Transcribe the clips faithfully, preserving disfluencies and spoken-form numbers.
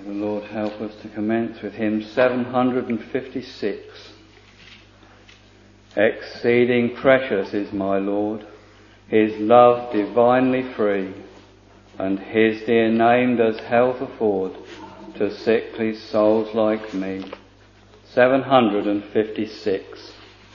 The Lord help us to commence with hymn seven hundred fifty-six. Exceeding precious is my Lord, his love divinely free, and his dear name does health afford to sickly souls like me. seven hundred fifty-six.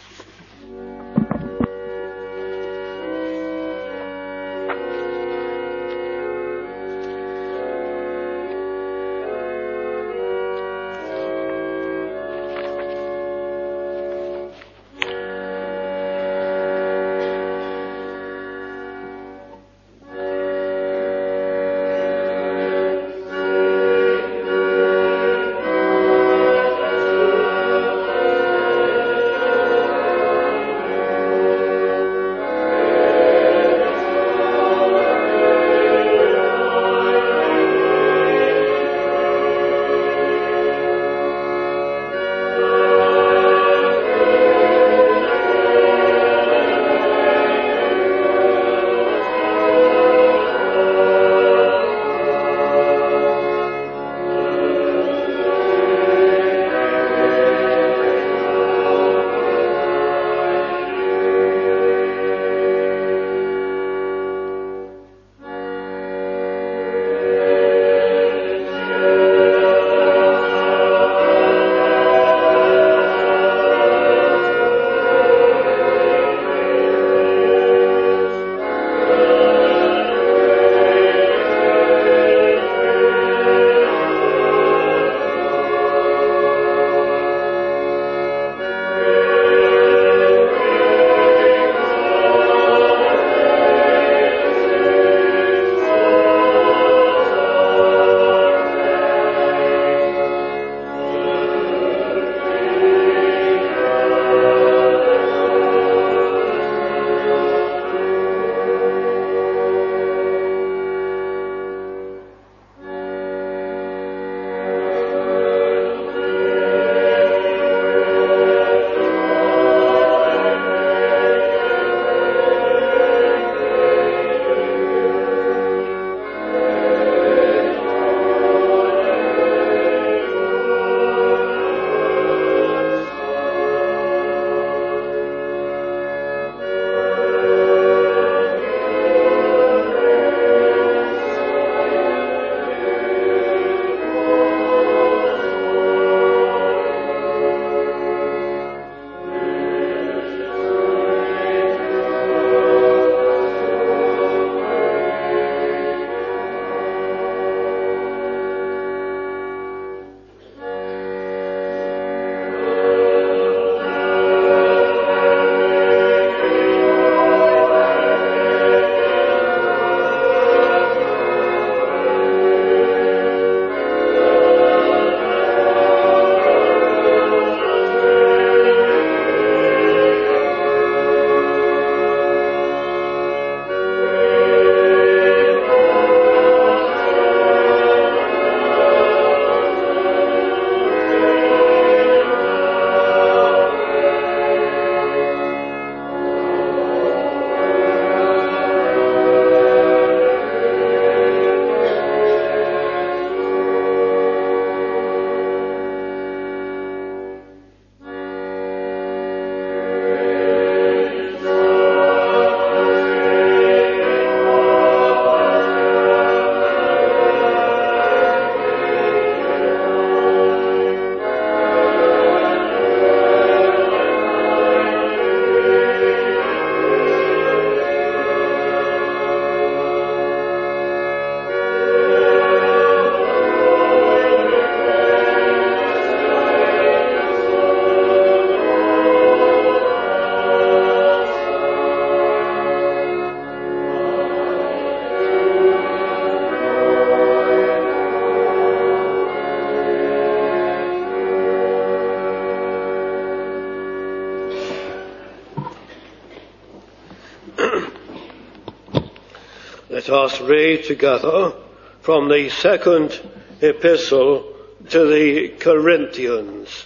Let us read together from the second epistle to the Corinthians,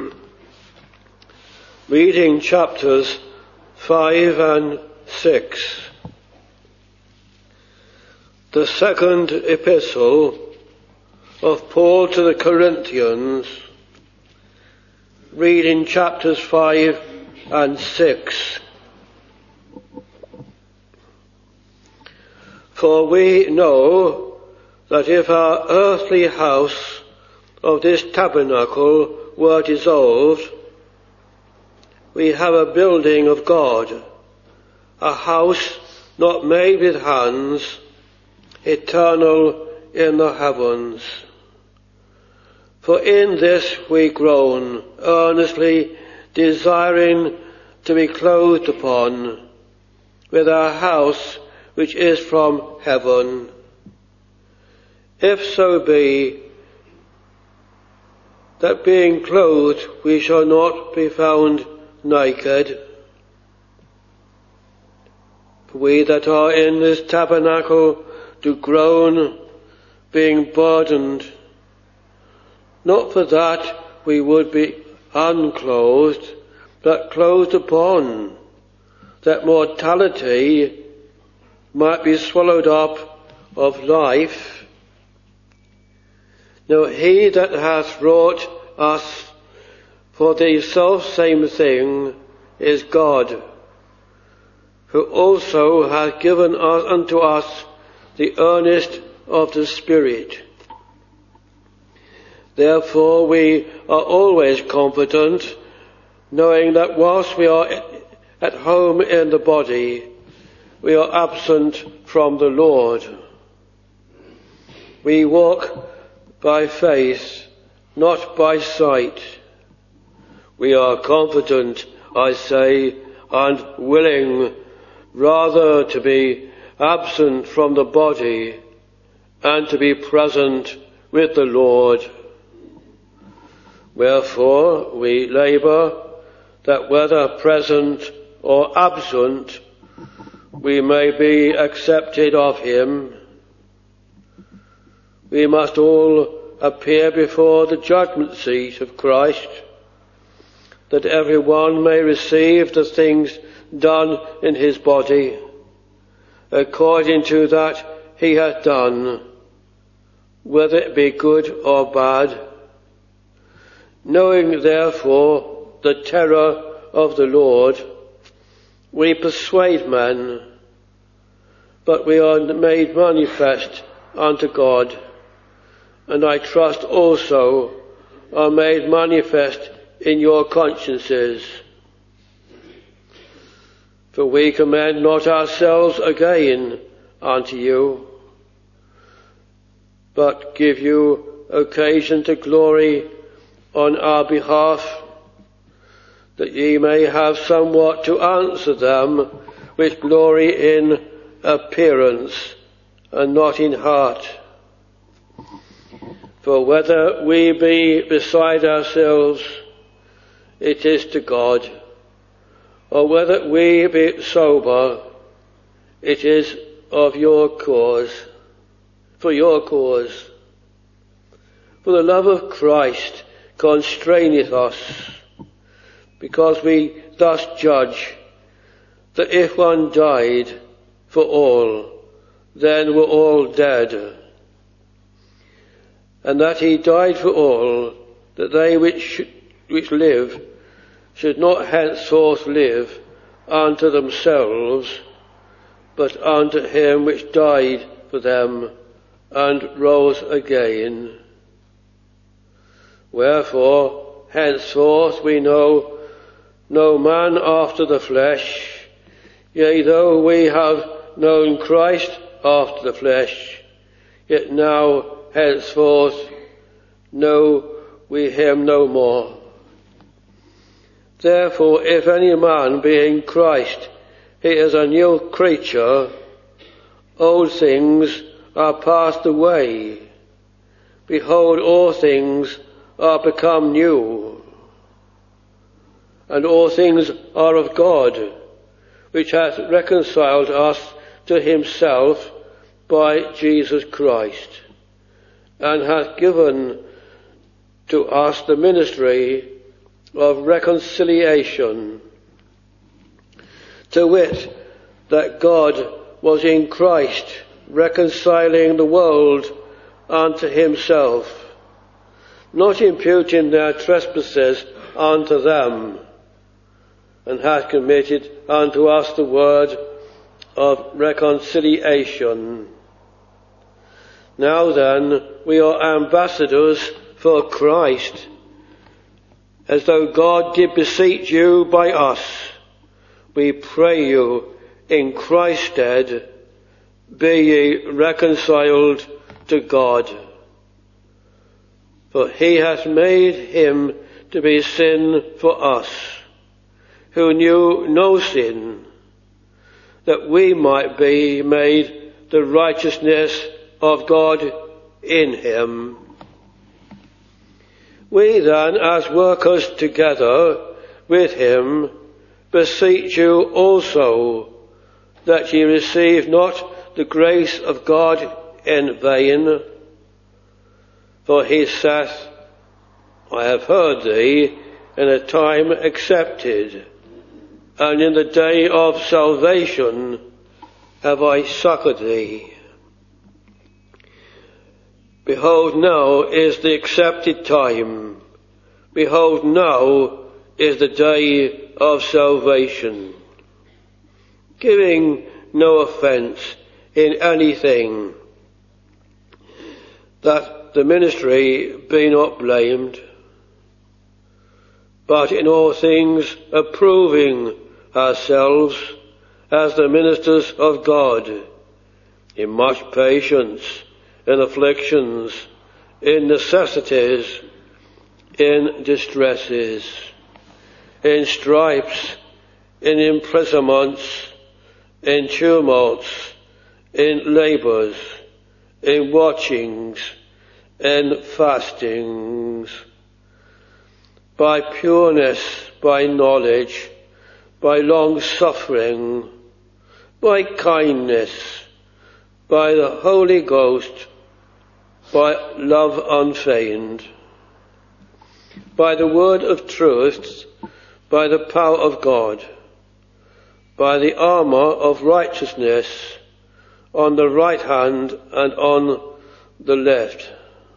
reading chapters five and six. The second epistle of Paul to the Corinthians, read in chapters five and six. For we know that if our earthly house of this tabernacle were dissolved, we have a building of God, a house not made with hands, eternal in the heavens. For in this we groan, earnestly desiring to be clothed upon with our house which is from heaven. If so be that being clothed we shall not be found naked. For we that are in this tabernacle do groan, being burdened, not for that we would be unclothed, but clothed upon, that mortality might be swallowed up of life. Now he that hath wrought us for the selfsame thing is God, who also hath given us, unto us the earnest of the Spirit. Therefore we are always confident, knowing that whilst we are at home in the body, we are absent from the Lord. We walk by faith, not by sight. We are confident, I say, and willing rather to be absent from the body and to be present with the Lord. Wherefore we labour that whether present or absent we may be accepted of him. We must all appear before the judgment seat of Christ, that every one may receive the things done in his body, according to that he hath done, whether it be good or bad. Knowing therefore the terror of the Lord, we persuade men, but we are made manifest unto God, and I trust also are made manifest in your consciences. For we commend not ourselves again unto you, but give you occasion to glory on our behalf, that ye may have somewhat to answer them which glory in appearance and not in heart. For whether we be beside ourselves, it is to God, or whether we be sober, it is of your cause, for your cause. For the love of Christ constraineth us, because we thus judge that if one died for all, then were all dead, and that he died for all, that they which which live should not henceforth live unto themselves, but unto him which died for them and rose again. Wherefore henceforth we know no man after the flesh, yea, though we have known Christ after the flesh, yet now henceforth know we him no more. Therefore, if any man be in Christ, he is a new creature. Old things are passed away. Behold, all things are become new. And all things are of God, which hath reconciled us to himself by Jesus Christ, and hath given to us the ministry of reconciliation, to wit, that God was in Christ reconciling the world unto himself, not imputing their trespasses unto them, and hath committed unto us the word of reconciliation. Now then, we are ambassadors for Christ, as though God did beseech you by us. We pray you, in Christ's stead, be ye reconciled to God. For he hath made him to be sin for us, who knew no sin, that we might be made the righteousness of God in him. We then, as workers together with him, beseech you also, that ye receive not the grace of God in vain. For he saith, I have heard thee in a time accepted, and in the day of salvation have I succoured thee. Behold, now is the accepted time. Behold, now is the day of salvation. Giving no offence in anything, that the ministry be not blamed, but in all things approving ourselves as the ministers of God, in much patience, in afflictions, in necessities, in distresses, in stripes, in imprisonments, in tumults, in labours, in watchings, in fastings, by pureness, by knowledge, by long suffering, by kindness, by the Holy Ghost, by love unfeigned, by the word of truth, by the power of God, by the armour of righteousness, on the right hand and on the left,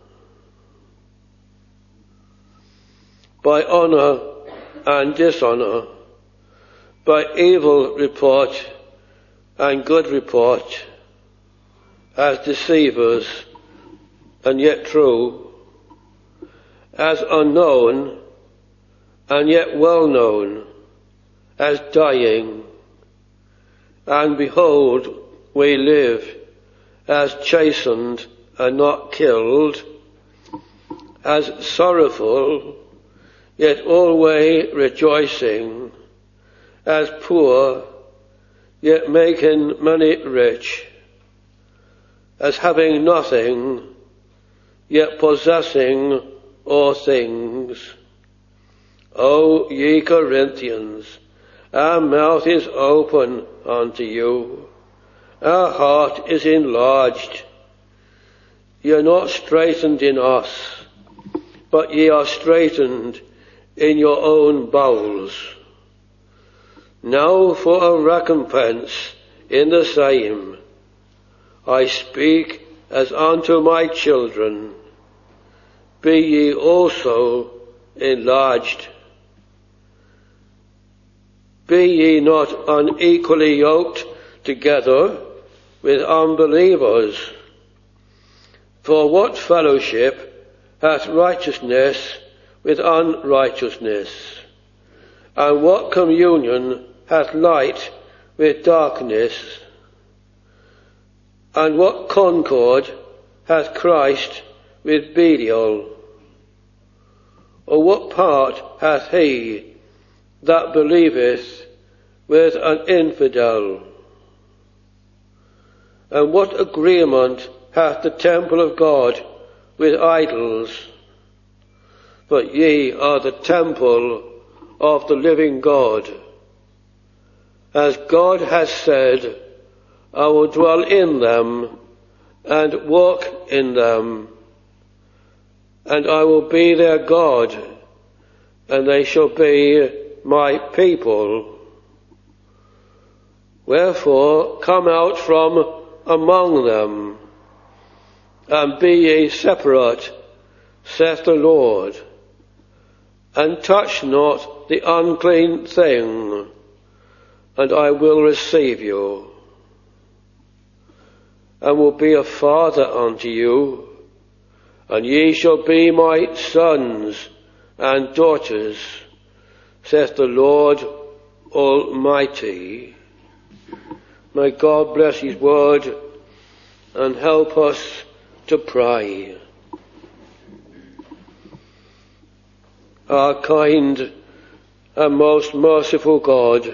by honour and dishonour, by evil report and good report, as deceivers and yet true, as unknown and yet well known, as dying, and behold, we live, as chastened and not killed, as sorrowful, yet always rejoicing, as poor, yet making many rich, as having nothing, yet possessing all things. O ye Corinthians, our mouth is open unto you, our heart is enlarged. Ye are not straitened in us, but ye are straitened in your own bowels. Now for a recompense in the same, I speak as unto my children, be ye also enlarged. Be ye not unequally yoked together with unbelievers. For what fellowship hath righteousness with unrighteousness? And what communion hath light with darkness? And what concord hath Christ with Belial? Or what part hath he that believeth with an infidel? And what agreement hath the temple of God with idols? But ye are the temple of the living God. As God has said, I will dwell in them and walk in them, and I will be their God, and they shall be my people. Wherefore come out from among them, and be ye separate, saith the Lord, and touch not the unclean thing, and I will receive you, and will be a father unto you, and ye shall be my sons and daughters, saith the Lord Almighty. May God bless his word and help us to pray. Our kind and most merciful God,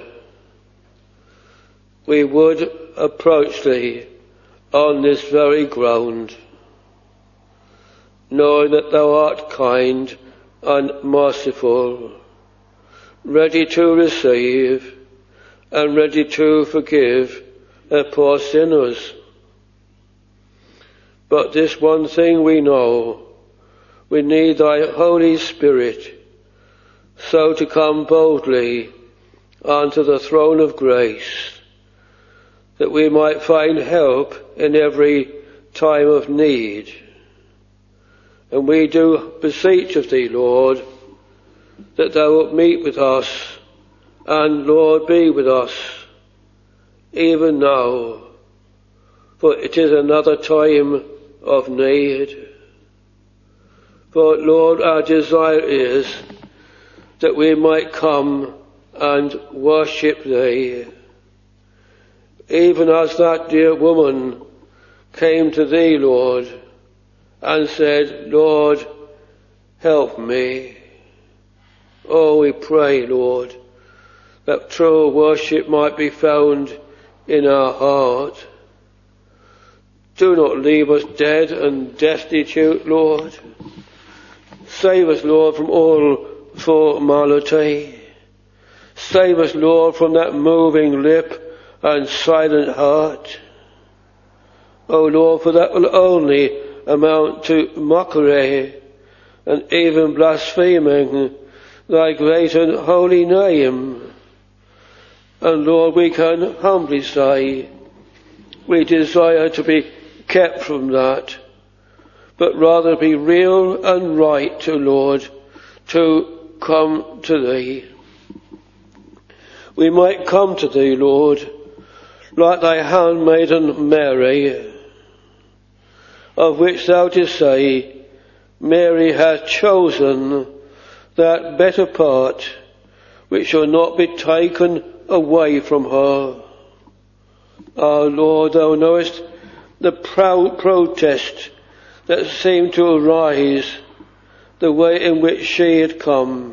we would approach thee on this very ground, knowing that thou art kind and merciful, ready to receive and ready to forgive the poor sinners. But this one thing we know, we need thy Holy Spirit, so to come boldly unto the throne of grace, that we might find help in every time of need. And we do beseech of thee, Lord, that thou wilt meet with us, and, Lord, be with us, even now, for it is another time of need. For, Lord, our desire is that we might come and worship thee, even as that dear woman came to thee, Lord, and said, Lord, help me. Oh, we pray, Lord, that true worship might be found in our heart. Do not leave us dead and destitute, Lord. Save us, Lord, from all formality. Save us, Lord, from that moving lip and silent heart. Oh, Lord, for that will only amount to mockery and even blaspheming thy great and holy name. And, Lord, we can humbly say, we desire to be kept from that, but rather be real and right to, Lord, to come to thee. We might come to thee, Lord, like thy handmaiden Mary, of which thou didst say, Mary hath chosen that better part which shall not be taken away from her. Our Lord, thou knowest the proud protest that seemed to arise the way in which she had come.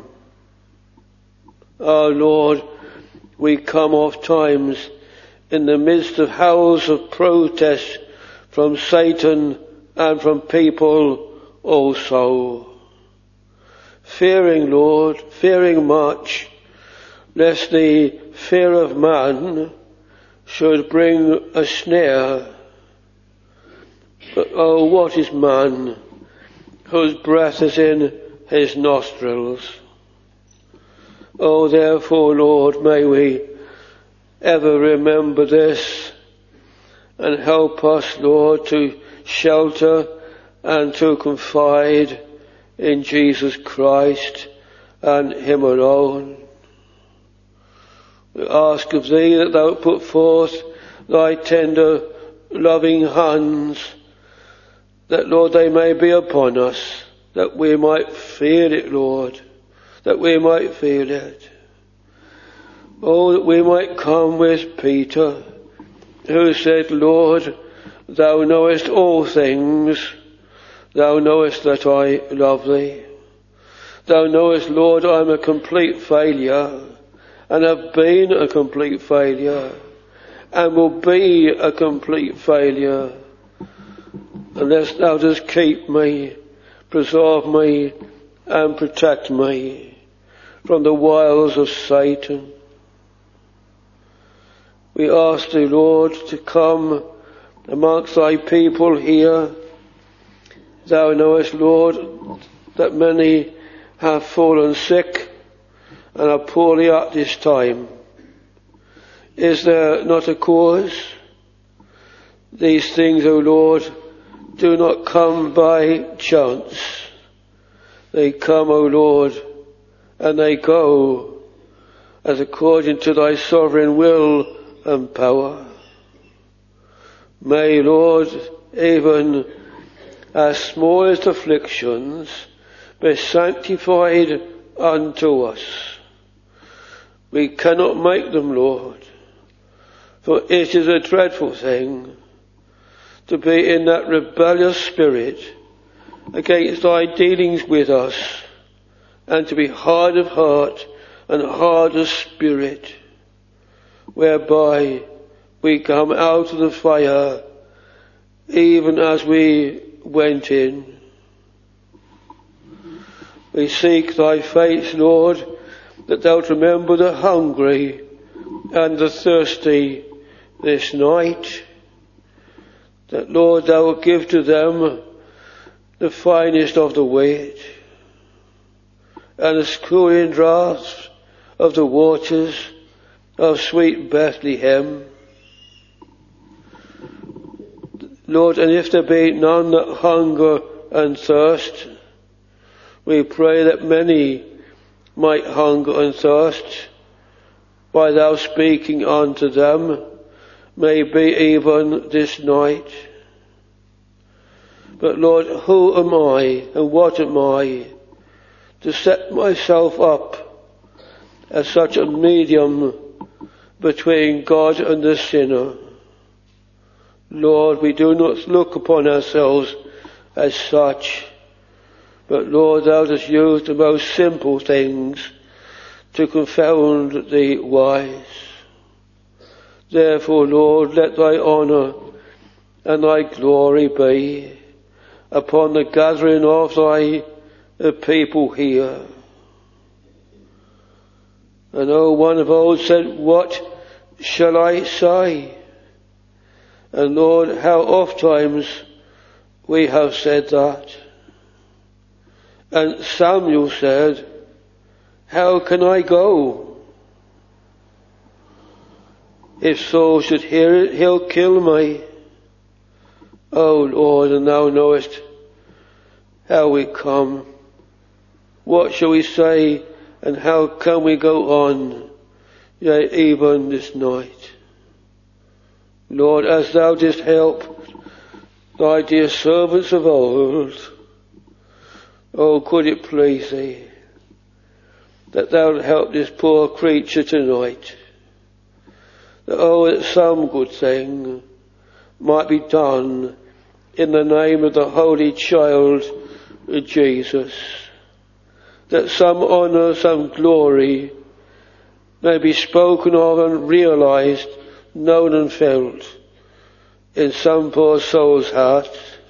Our Lord, we come oft times in the midst of howls of protest from Satan and from people also, fearing, Lord, fearing much, lest the fear of man should bring a snare. But oh, what is man whose breath is in his nostrils? Oh, therefore, Lord, may we ever remember this and help us, Lord, to shelter and to confide in Jesus Christ and him alone. We ask of thee that thou put forth thy tender, loving hands, that, Lord, they may be upon us, that we might feel it, Lord, that we might feel it. Oh, that we might come with Peter, who said, Lord, thou knowest all things, thou knowest that I love thee. Thou knowest, Lord, I am a complete failure, and have been a complete failure, and will be a complete failure, unless thou dost keep me, preserve me, and protect me from the wiles of Satan. We ask thee, Lord, to come amongst thy people here. Thou knowest, Lord, that many have fallen sick and are poorly at this time. Is there not a cause? These things, O Lord, do not come by chance. They come, O Lord, and they go as according to thy sovereign will and power. May, Lord, even our smallest afflictions be sanctified unto us. We cannot make them, Lord, for it is a dreadful thing to be in that rebellious spirit against thy dealings with us, and to be hard of heart and hard of spirit, whereby we come out of the fire even as we went in. We seek thy face, Lord, that thou'lt remember the hungry and the thirsty this night, that, Lord, thou wilt give to them the finest of the wheat and the cooling draughts of the waters of sweet Bethlehem. Lord, and if there be none that hunger and thirst, we pray that many might hunger and thirst by thou speaking unto them, may be even this night. But Lord, who am I and what am I to set myself up as such a medium between God and the sinner? Lord, we do not look upon ourselves as such, but Lord, thou dost use the most simple things to confound the wise. Therefore, Lord, let thy honour and thy glory be upon the gathering of thy people here. And oh, one of old said, what shall I say? And Lord, how oft times we have said that. And Samuel said, how can I go? If Saul should hear it, he'll kill me. O Lord, and thou knowest how we come. What shall we say, and how can we go on, yea, even this night? Lord, as thou didst help thy dear servants of old, oh, could it please thee that thou would help this poor creature tonight, that, oh, that some good thing might be done in the name of the Holy Child Jesus, that some honour, some glory may be spoken of and realised, known and felt in some poor soul's heart.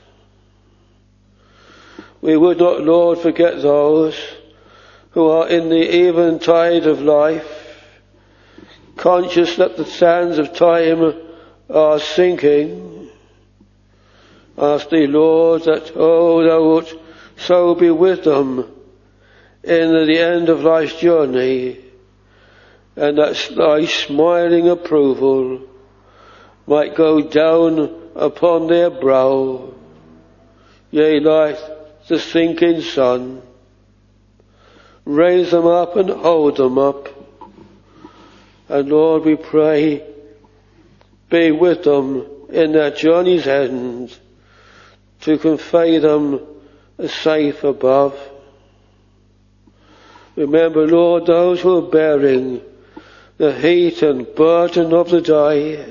We would not, Lord, forget those who are in the eventide of life, conscious that the sands of time are sinking. Ask thee, Lord, that, oh, thou wilt so be with them in the end of life's journey, and that thy smiling approval might go down upon their brow, yea, like the sinking sun. Raise them up and hold them up. And Lord, we pray, be with them in their journey's end, to convey them safe above. Remember, Lord, those who are bearing the heat and burden of the day,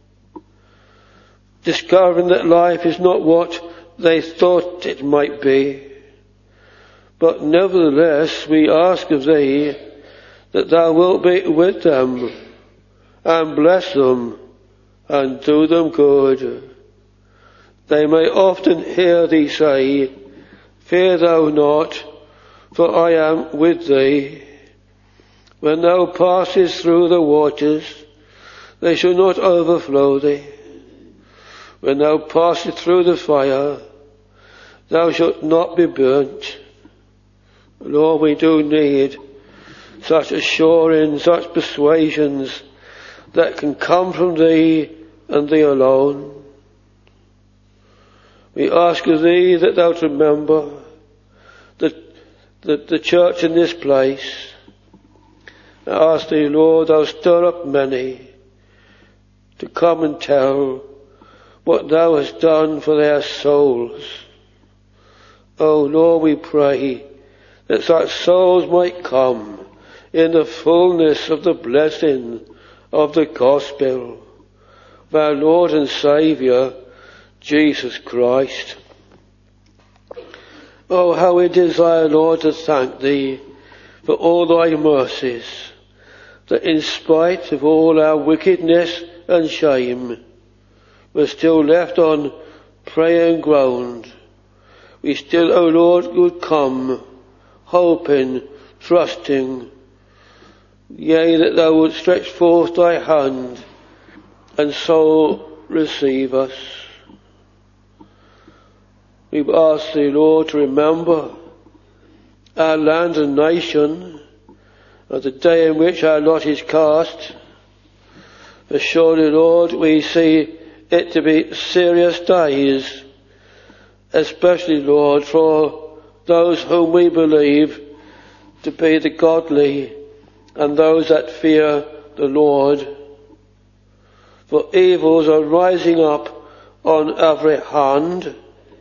discovering that life is not what they thought it might be. But nevertheless, we ask of thee that thou wilt be with them and bless them and do them good. They may often hear thee say, fear thou not, for I am with thee. When thou passest through the waters, they shall not overflow thee. When thou passest through the fire, thou shalt not be burnt. Lord, we do need such assurance, such persuasions that can come from thee and thee alone. We ask of thee that thou remember the, the, the church in this place. I ask thee, Lord, thou stir up many to come and tell what thou hast done for their souls. Oh Lord, we pray that such souls might come in the fullness of the blessing of the gospel of our Lord and Saviour, Jesus Christ. Oh, how we desire, Lord, to thank thee for all thy mercies, that in spite of all our wickedness and shame, we're still left on praying ground. We still, O Lord, would come, hoping, trusting, yea, that thou would stretch forth thy hand and so receive us. We ask thee, Lord, to remember our land and nation at the day in which our lot is cast. For surely, Lord, we see it to be serious days, especially, Lord, for those whom we believe to be the godly and those that fear the Lord. For evils are rising up on every hand.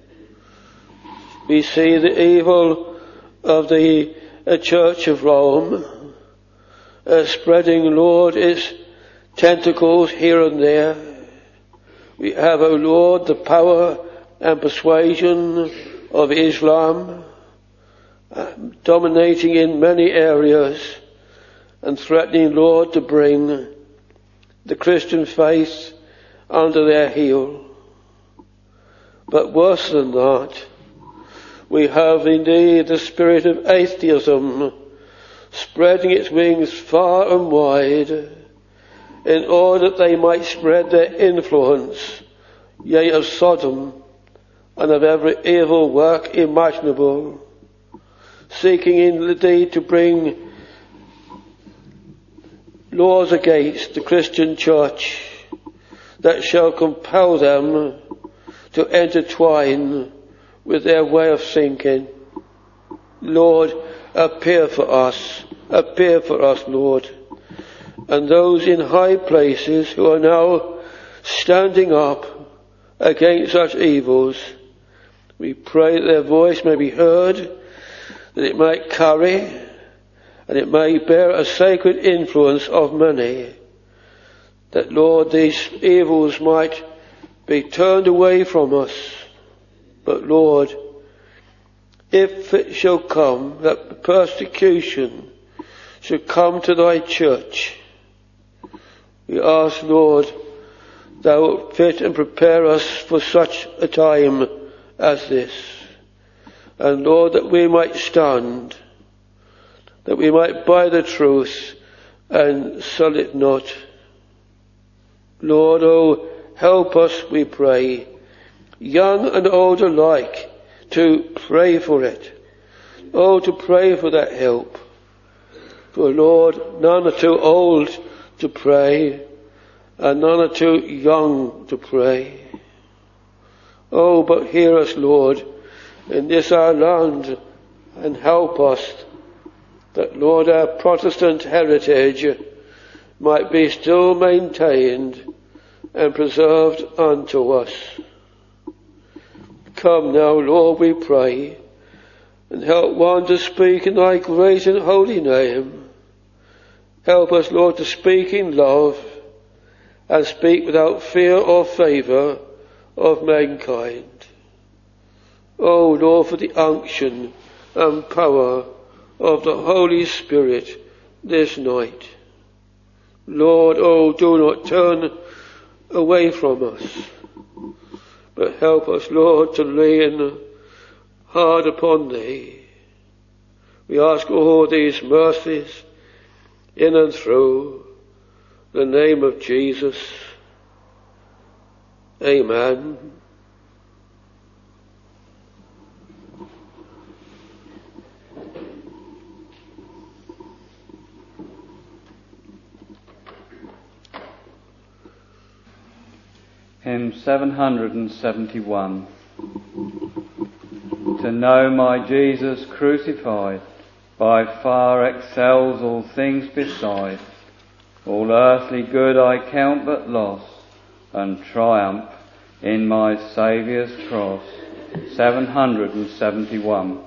We see the evil of the uh, Church of Rome uh, spreading, Lord, its tentacles here and there. We have, O Lord, the power and persuasion of Islam uh, dominating in many areas and threatening, Lord, to bring the Christian faith under their heel. But worse than that, we have indeed the spirit of atheism spreading its wings far and wide in order that they might spread their influence, yea, of Sodom and of every evil work imaginable, seeking indeed to bring laws against the Christian church that shall compel them to intertwine with their way of thinking. Lord, appear for us, appear for us, Lord. And those in high places who are now standing up against such evils, we pray that their voice may be heard, that it might carry, and it may bear a sacred influence of many, that, Lord, these evils might be turned away from us. But, Lord, if it shall come that persecution should come to thy church, we ask, Lord, thou wilt fit and prepare us for such a time as this. And, Lord, that we might stand, that we might buy the truth and sell it not. Lord, oh, help us, we pray, young and old alike, to pray for it. Oh, to pray for that help. For, Lord, none are too old to pray, and none are too young to pray. Oh, but hear us, Lord, in this our land, and help us that, Lord, our Protestant heritage might be still maintained and preserved unto us. Come now, Lord, we pray, and help one to speak in thy great and holy name. Help us, Lord, to speak in love and speak without fear or favour of mankind. Oh, Lord, for the unction and power of the Holy Spirit this night. Lord, oh, do not turn away from us, but help us, Lord, to lean hard upon thee. We ask all these mercies in and through the name of Jesus. Amen. Hymn seven hundred seventy-one. To know my Jesus crucified by far excels all things beside. All earthly good I count but loss, and triumph in my Saviour's cross. seven hundred seventy-one.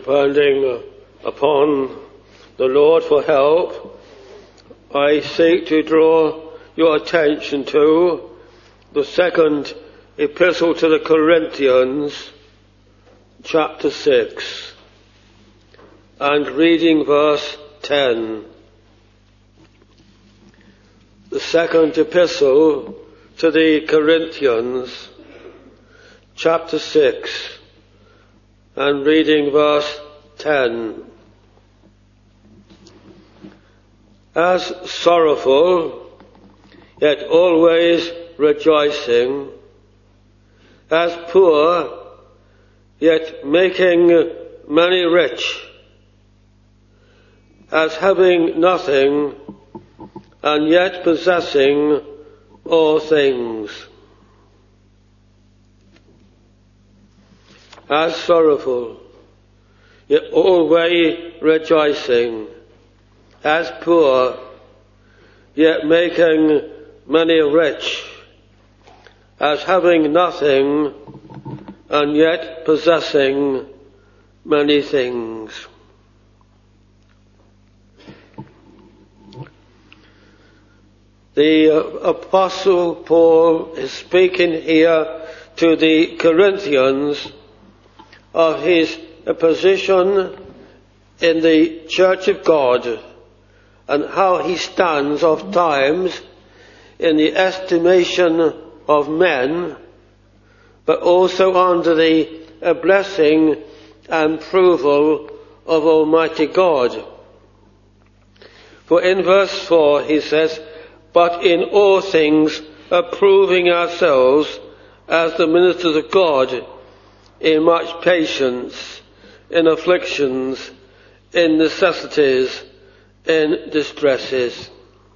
depending upon the Lord for help, I seek to draw your attention to the second epistle to the Corinthians, chapter six, and reading verse ten. The second epistle to the Corinthians, chapter six, and reading verse ten. As sorrowful, yet always rejoicing, as poor, yet making many rich, as having nothing, and yet possessing all things. As sorrowful, yet always rejoicing, as poor, yet making many rich, as having nothing, and yet possessing many things. The Apostle Paul is speaking here to the Corinthians of his position in the Church of God, and how he stands of times in the estimation of men, but also under the blessing and approval of Almighty God. For in verse four he says, "But in all things approving ourselves as the ministers of God, in much patience, in afflictions, in necessities, in distresses."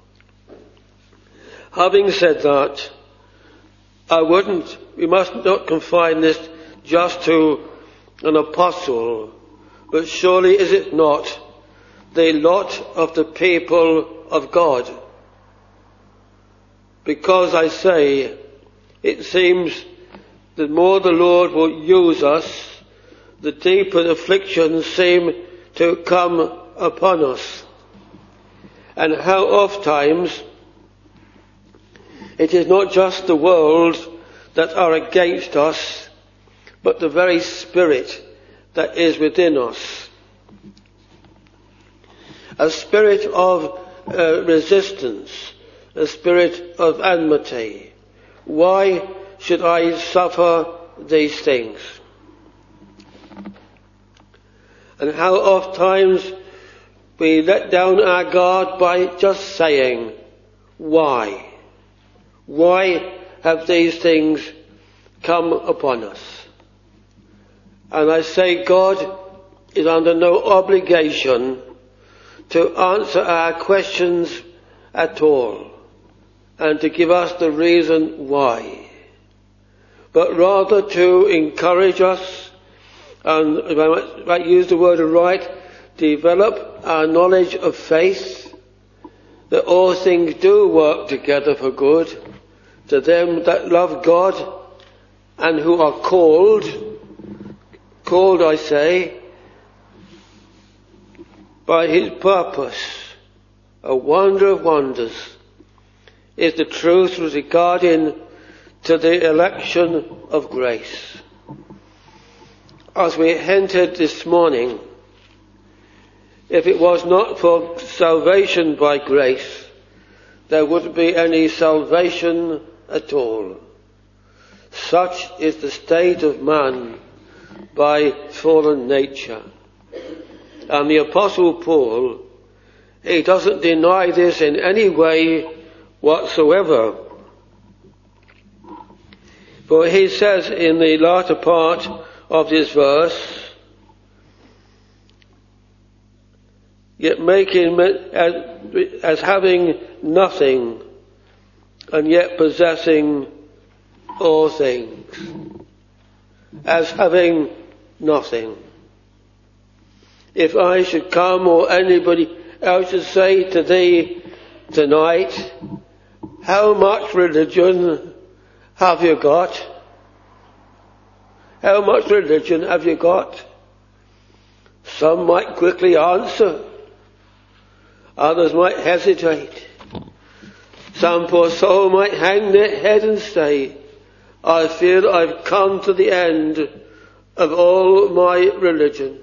Having said that, I wouldn't, we must not confine this just to an apostle, but surely is it not the lot of the people of God? Because I say, it seems the more the Lord will use us, the deeper the afflictions seem to come upon us. And how oft times it is not just the world that are against us, but the very spirit that is within us. A spirit of uh, resistance, a spirit of enmity. Why should I suffer these things? And how oft times we let down our guard by just saying, why? Why have these things come upon us? And I say God is under no obligation to answer our questions at all and to give us the reason why, but rather to encourage us and, if I might use the word right, develop our knowledge of faith, that all things do work together for good to them that love God and who are called, called I say, by his purpose. A wonder of wonders is the truth regarding to the election of grace. As we hinted this morning, if it was not for salvation by grace, there wouldn't be any salvation at all. Such is the state of man by fallen nature. And the Apostle Paul, he doesn't deny this in any way whatsoever. For he says in the latter part of this verse, yet making as, as having nothing and yet possessing all things. As having nothing. If I should come or anybody else should say to thee tonight, how much religion have you got? How much religion have you got? Some might quickly answer. Others might hesitate. Some poor soul might hang their head and say, I feel I've come to the end of all my religion.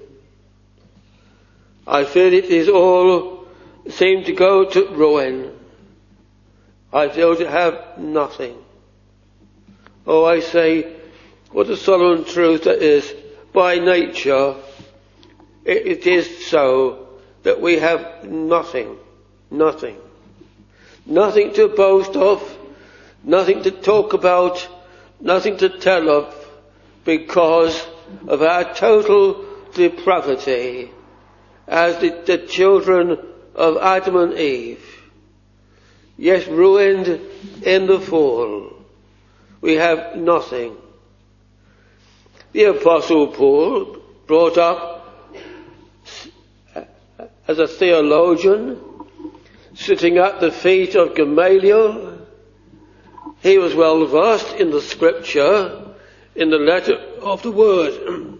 I feel it is all seemed to go to ruin. I feel to have nothing. Oh, I say, what a solemn truth that is. By nature, it, it is so that we have nothing, nothing. Nothing to boast of, nothing to talk about, nothing to tell of, because of our total depravity as the, the children of Adam and Eve. Yes, ruined in the fall. We have nothing. The Apostle Paul, brought up as a theologian, sitting at the feet of Gamaliel, he was well versed in the scripture, in the letter of the word.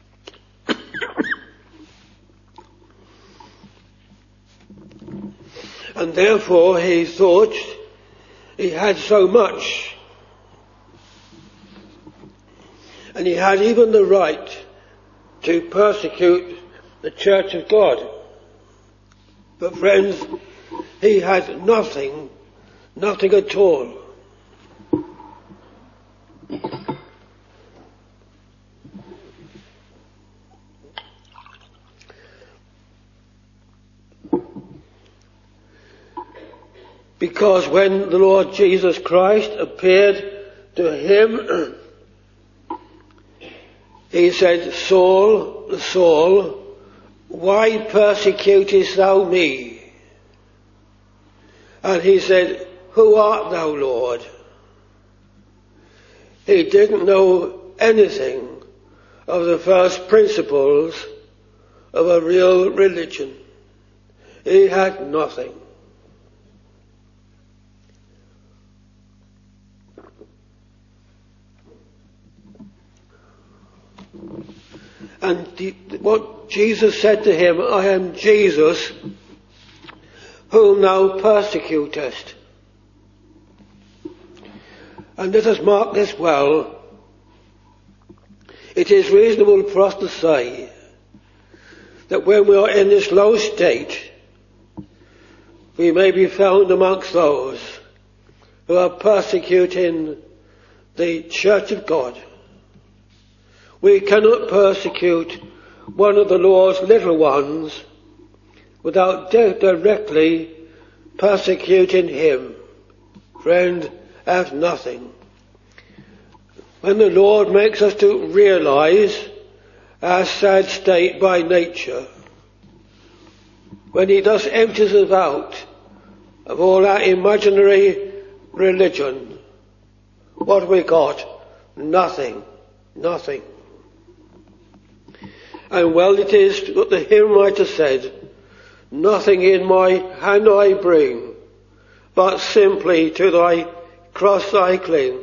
And therefore he thought he had so much. And he had even the right to persecute the church of God. But friends, he had nothing, nothing at all. Because when the Lord Jesus Christ appeared to him, he said, Saul, Saul, why persecutest thou me? And he said, who art thou, Lord? He didn't know anything of the first principles of a real religion. He had nothing. And the, what Jesus said to him, I am Jesus, whom thou persecutest. And let us mark this well. It is reasonable for us to say that when we are in this low state, we may be found amongst those who are persecuting the Church of God. We cannot persecute one of the Lord's little ones without de- directly persecuting him. Friend, have nothing. When the Lord makes us to realize our sad state by nature, when he thus empties us out of all our imaginary religion, what have we got? Nothing. Nothing. And well it is what the hymn writer said, nothing in my hand I bring, but simply to thy cross I cling.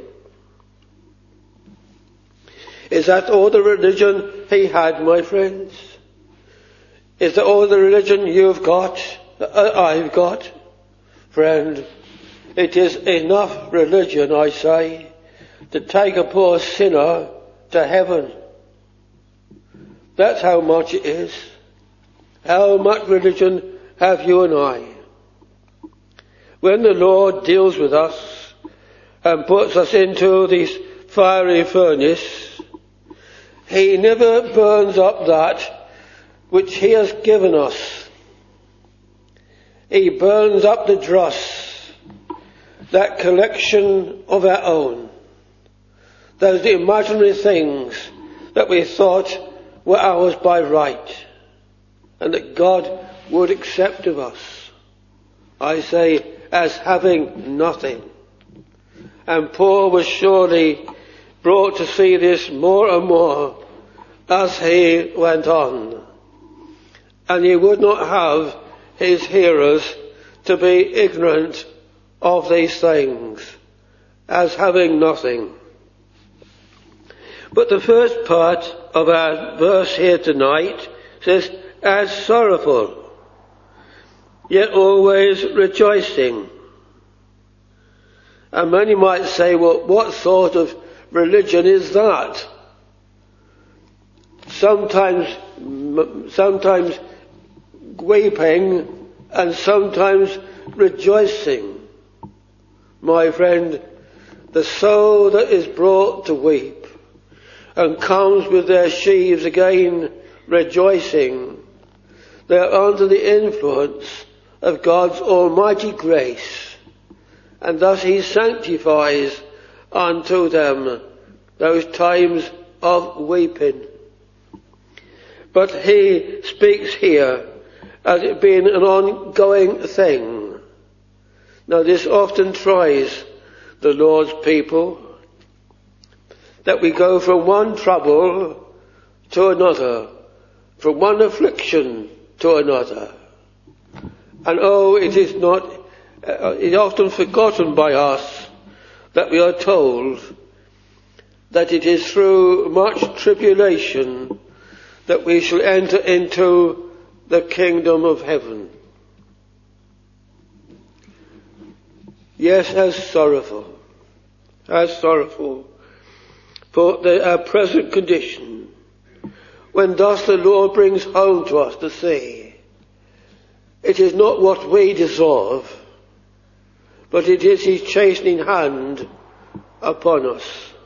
Is that all the religion he had, my friends? Is that all the religion you've got, uh, I've got? Friend, it is enough religion, I say, to take a poor sinner to heaven. That's how much it is. How much religion have you and I? When the Lord deals with us and puts us into this fiery furnace, he never burns up that which he has given us. He burns up the dross, that collection of our own, those imaginary things that we thought were ours by right, and that God would accept of us, I say, as having nothing. And Paul was surely brought to see this more and more as he went on. And he would not have his hearers to be ignorant of these things, as having nothing. But the first part of our verse here tonight, says, as sorrowful, yet always rejoicing. And many might say, well, what sort of religion is that? Sometimes, sometimes weeping and sometimes rejoicing. My friend, the soul that is brought to weep and comes with their sheaves again rejoicing, they are under the influence of God's almighty grace, and thus he sanctifies unto them those times of weeping. But he speaks here as it being an ongoing thing. Now this often tries the Lord's people, that we go from one trouble to another, from one affliction to another. And oh, it is not, uh, it is often forgotten by us that we are told that it is through much tribulation that we shall enter into the kingdom of heaven. Yes, as sorrowful, as sorrowful for the, our present condition, when thus the Lord brings home to us to see, it is not what we deserve, but it is his chastening hand upon us.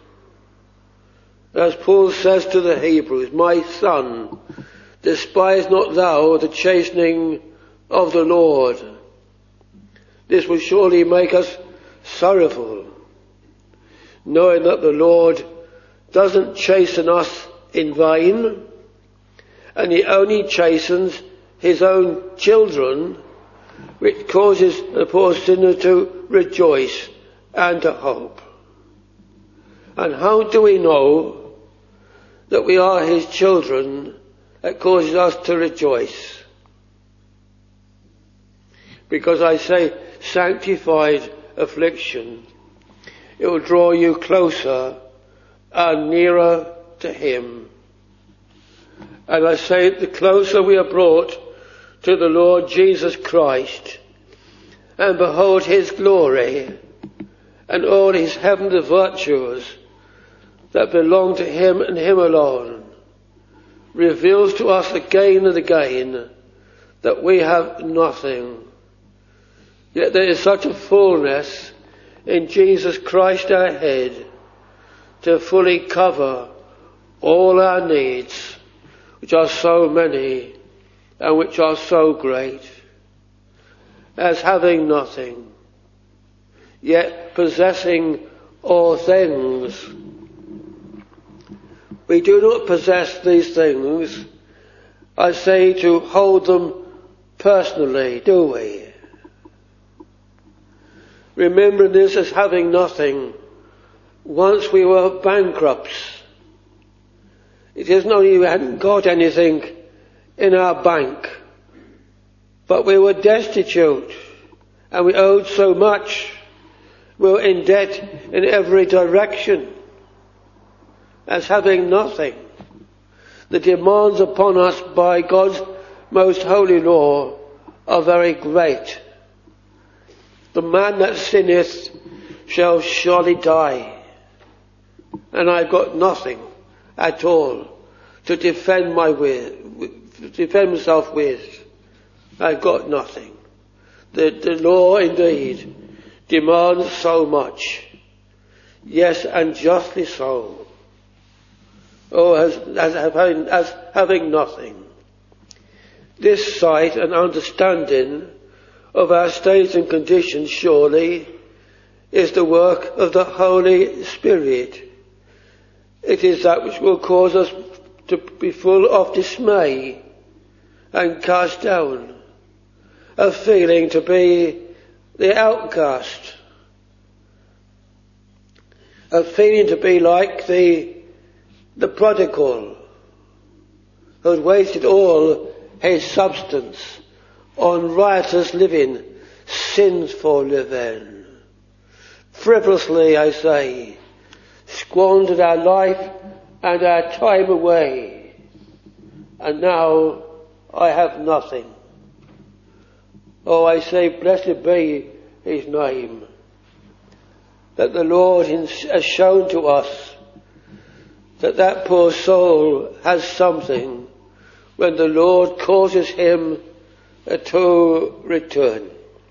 As Paul says to the Hebrews, my son, despise not thou the chastening of the Lord. This will surely make us sorrowful, knowing that the Lord doesn't chasten us in vain, and he only chastens his own children, which causes the poor sinner to rejoice and to hope. And how do we know that we are his children? That causes us to rejoice? Because I say sanctified affliction, it will draw you closer and nearer to him. And I say the closer we are brought to the Lord Jesus Christ and behold his glory and all his heavenly virtues that belong to him and him alone, reveals to us again and again that we have nothing. Yet there is such a fullness in Jesus Christ our head to fully cover all our needs, which are so many and which are so great, as having nothing, yet possessing all things. We do not possess these things, I say, to hold them personally, do we? Remembering this as having nothing, once we were bankrupts. It isn't only we hadn't got anything in our bank, but we were destitute and we owed so much. We were in debt in every direction, as having nothing. The demands upon us by God's most holy law are very great. The man that sinneth shall surely die. And I've got nothing at all to defend my with, to defend myself with. I've got nothing. The, the law indeed demands so much. Yes, and justly so. Oh, as, as, having, as having nothing. This sight and understanding of our state and condition surely is the work of the Holy Spirit. It is that which will cause us to be full of dismay and cast down, of feeling to be the outcast, of feeling to be like the the prodigal who had wasted all his substance on riotous living, sinful living. Frivolously, I say, squandered our life and our time away. And now I have nothing. Oh, I say, blessed be his name, that the Lord has shown to us that that poor soul has something when the Lord causes him to return.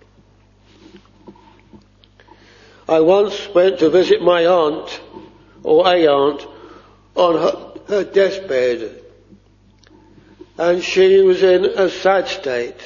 I once went to visit my aunt, or a aunt, on her, her deathbed, and she was in a sad state.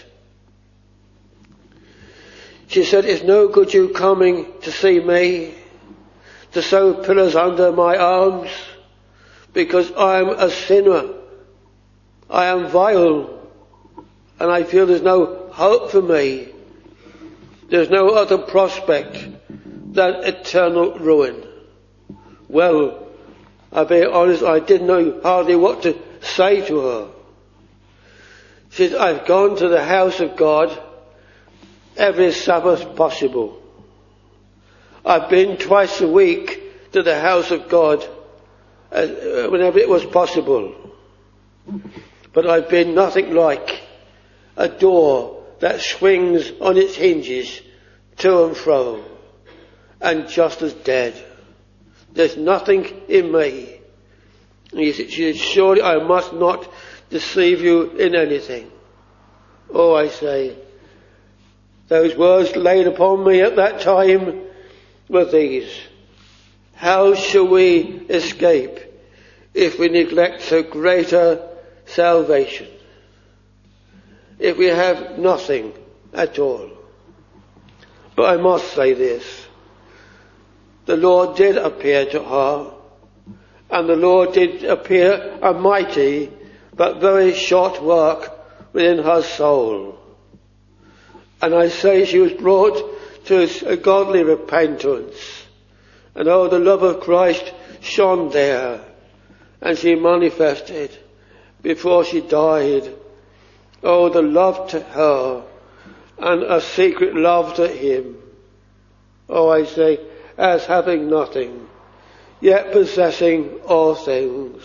She said, it's no good you coming to see me, to sew pillars under my arms, because I am a sinner. I am vile, and I feel there's no hope for me. There's no other prospect than eternal ruin. Well, I'll be honest, I didn't know hardly what to say to her. She said, I've gone to the house of God every Sabbath possible. I've been twice a week to the house of God uh, whenever it was possible. But I've been nothing like a door that swings on its hinges to and fro, and just as dead. There's nothing in me. And he said, she said, surely I must not deceive you in anything. Oh, I say, those words laid upon me at that time were these: how shall we escape if we neglect so great a salvation? If we have nothing at all. But I must say this: the Lord did appear to her, and the Lord did appear a mighty but very short work within her soul. And I say she was brought to a godly repentance. And oh, the love of Christ shone there, and she manifested before she died. Oh, the love to her, and a secret love to him. Oh, I say, as having nothing, yet possessing all things.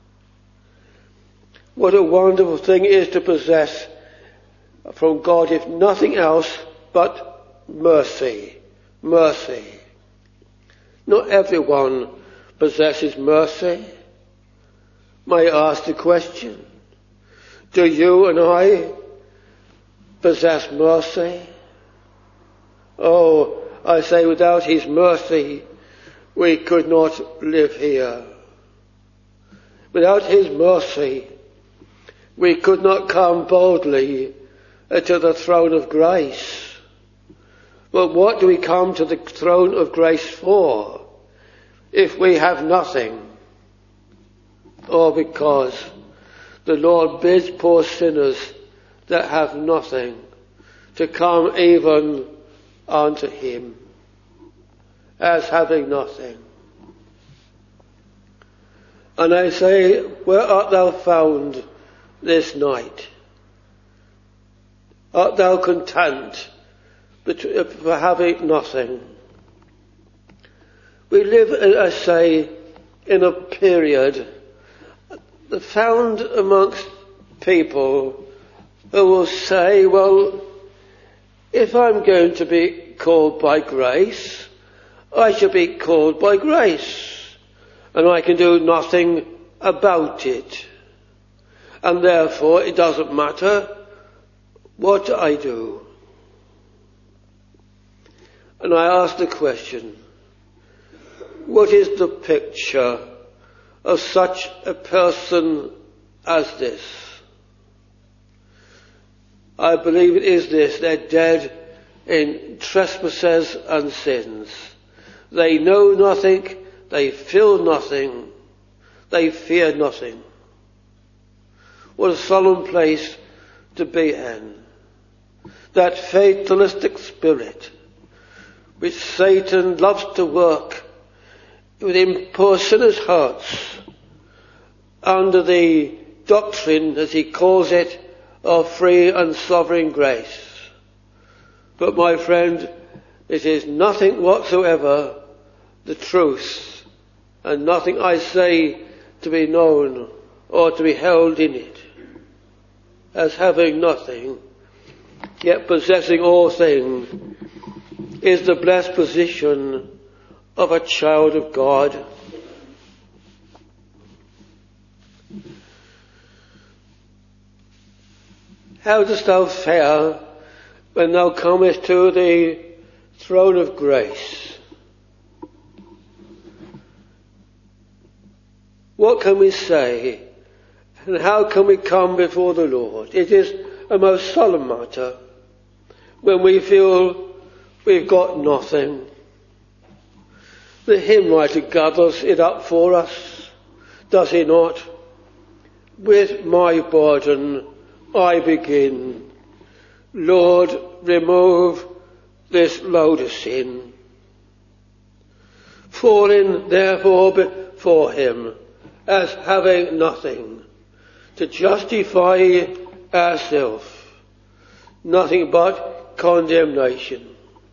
What a wonderful thing it is to possess from God, if nothing else but mercy. Mercy. Not everyone possesses mercy. May I ask the question, do you and I possess mercy? Oh, I say, without his mercy, we could not live here. Without his mercy, we could not come boldly to the throne of grace. But what do we come to the throne of grace for if we have nothing? Or because the Lord bids poor sinners that have nothing to come even unto him, as having nothing. And I say, where art thou found this night? Art thou content for having nothing? We live, I say, in a period found amongst people who will say, well, if I'm going to be called by grace, I shall be called by grace, and I can do nothing about it. And therefore it doesn't matter what I do. And I ask the question, what is the picture of such a person as this? I believe it is this: they're dead in trespasses and sins. They know nothing, they feel nothing, they fear nothing. What a solemn place to be in. That fatalistic spirit which Satan loves to work within poor sinners' hearts under the doctrine, as he calls it, of free and sovereign grace. But my friend, it is nothing whatsoever the truth, and nothing, I say, to be known or to be held in it. as having nothing, yet possessing all things, is the blessed position of a child of God. How dost thou fare when thou comest to the throne of grace? What can we say, and how can we come before the Lord? It is a most solemn matter when we feel we've got nothing. The hymn writer gathers it up for us, does he not? With my burden I begin. Lord, remove this load of sin. Falling therefore before him as having nothing to justify ourselves, nothing but condemnation.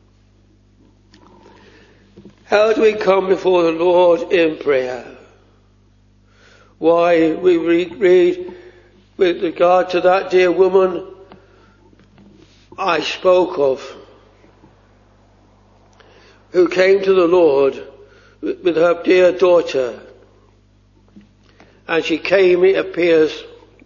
How do we come before the Lord in prayer? Why, we read, read with regard to that dear woman I spoke of, who came to the Lord with her dear daughter, and she came, it appears,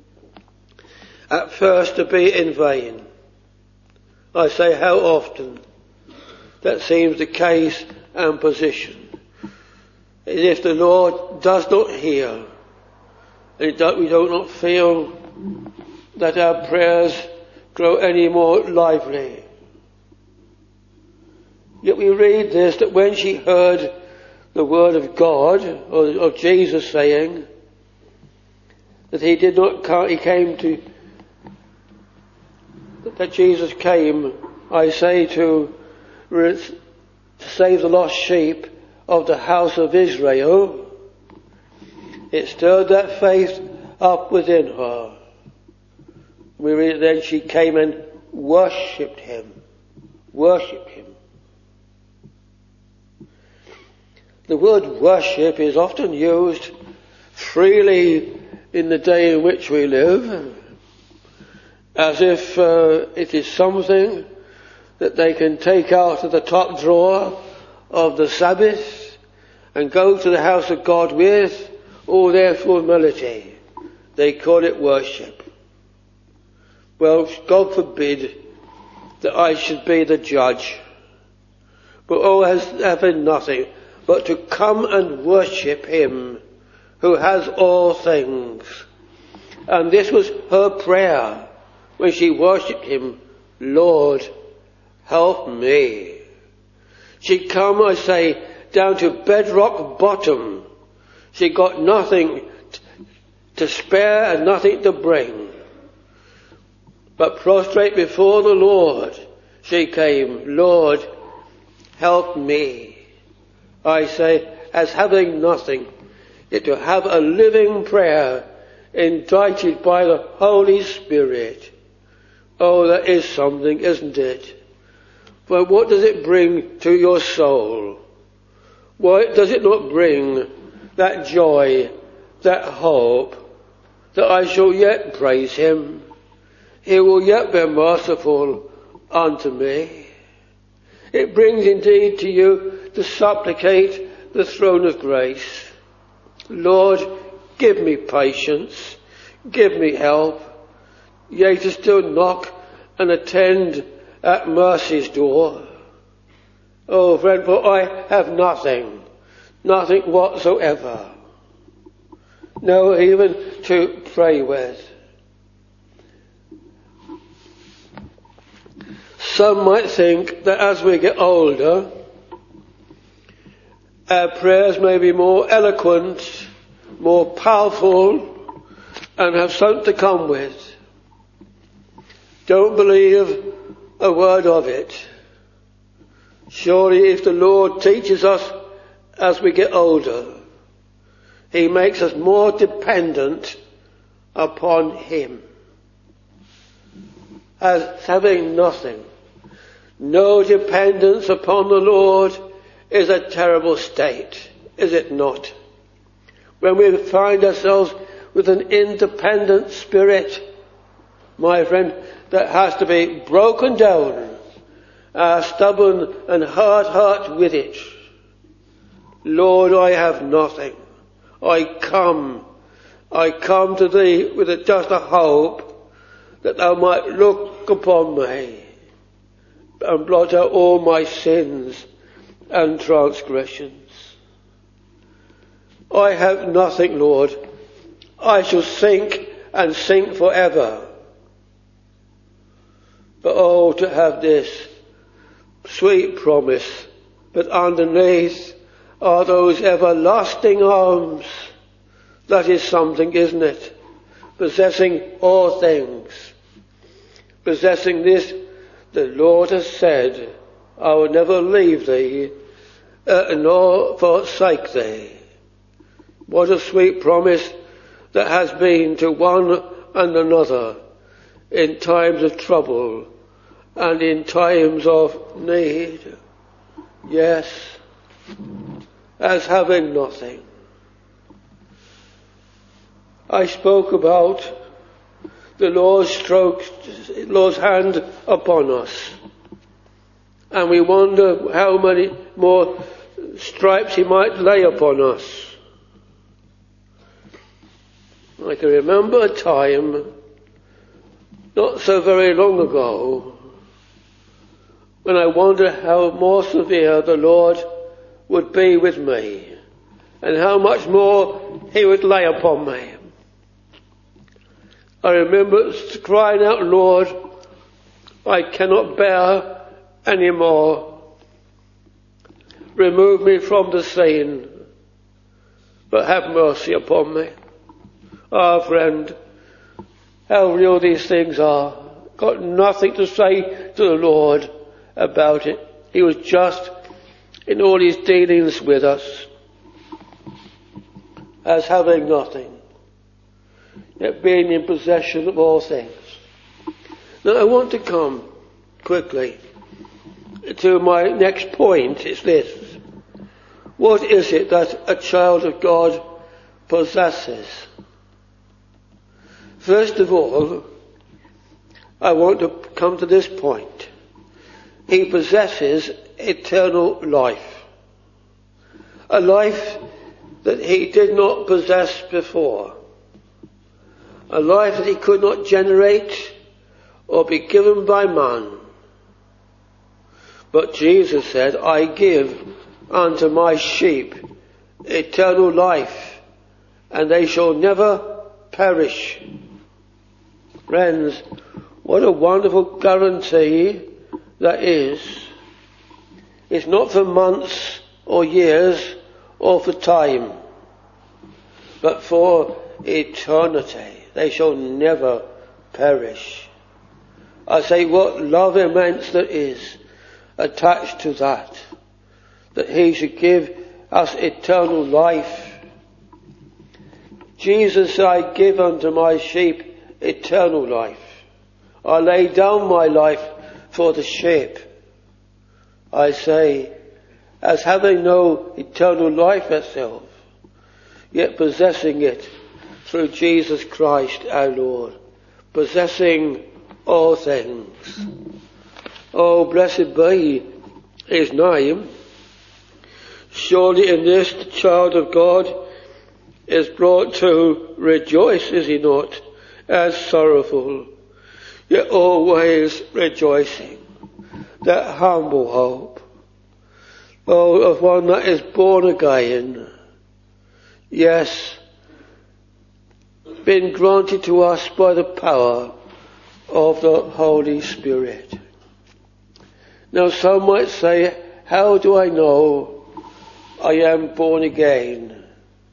at first to be in vain. I say, how often that seems the case and position. As if the Lord does not hear, and we do not feel that our prayers grow any more lively. Yet we read this, that when she heard the word of God, or of Jesus saying that he did not come, he came to, that Jesus came, I say, to, to save the lost sheep of the house of Israel, it stirred that faith up within her. We read then she came and worshipped him. Worshipped him. The word worship is often used freely in the day in which we live, as if uh, it is something that they can take out of the top drawer of the Sabbath and go to the house of God with all their formality. They call it worship. Well, God forbid that I should be the judge, but oh, has having nothing but to come and worship him who has all things. And this was her prayer when she worshipped him. Lord, help me. She'd come, I say, down to bedrock bottom. She got nothing to spare and nothing to bring. But prostrate before the Lord, she came, Lord, help me. I say, as having nothing, yet to have a living prayer indited by the Holy Spirit. Oh, that is something, isn't it? But what does it bring to your soul? Why does it not bring that joy, that hope, that I shall yet praise him? He will yet be merciful unto me. It brings indeed to you to supplicate the throne of grace. Lord, give me patience, give me help, yea, to still knock and attend at mercy's door. Oh, friend, for I have nothing, nothing whatsoever. No, even to pray with. Some might think that as we get older, our prayers may be more eloquent, more powerful, and have something to come with. Don't believe a word of it. Surely if the Lord teaches us as we get older, he makes us more dependent upon him. As having nothing, no dependence upon the Lord is a terrible state, is it not? When we find ourselves with an independent spirit, my friend, that has to be broken down, our stubborn and hard heart with it. Lord, I have nothing. I come, I come to thee with a, just a hope that thou might look upon me and blot out all my sins and transgressions. I have nothing, Lord. I shall sink and sink forever. But oh, to have this sweet promise that underneath are those everlasting arms. That is something, isn't it? Possessing all things. Possessing this, the Lord has said, I will never leave thee, uh, nor forsake thee. What a sweet promise that has been to one and another in times of trouble and in times of need. Yes, as having nothing. I spoke about the Lord's stroke, Lord's hand upon us. And we wonder how many more stripes he might lay upon us. I can remember a time, not so very long ago, when I wondered how more severe the Lord would be with me and how much more he would lay upon me. I remember crying out, Lord, I cannot bear any more. Remove me from the scene, but have mercy upon me. Ah, friend, how real these things are. Got nothing to say to the Lord about it. He was just in all his dealings with us as having nothing, yet being in possession of all things. Now I want to come quickly to my next point. It's this. What is it that a child of God possesses? First of all, I want to come to this point. He possesses eternal life. A life that he did not possess before. A life that he could not generate or be given by man. But Jesus said, I give unto my sheep eternal life, and they shall never perish. Friends, what a wonderful guarantee that is. It's not for months or years or for time, but for eternity. They shall never perish. I say, what love immense there is attached to that, that he should give us eternal life. Jesus said, I give unto my sheep eternal life. I lay down my life for the sheep. I say, as having no eternal life itself, yet possessing it through Jesus Christ our Lord, possessing all things. Oh, blessed be his name. Surely in this the child of God is brought to rejoice, is he not, as sorrowful, yet always rejoicing. That humble hope, oh, of one that is born again. Yes, been granted to us by the power of the Holy Spirit. Now some might say, how do I know I am born again?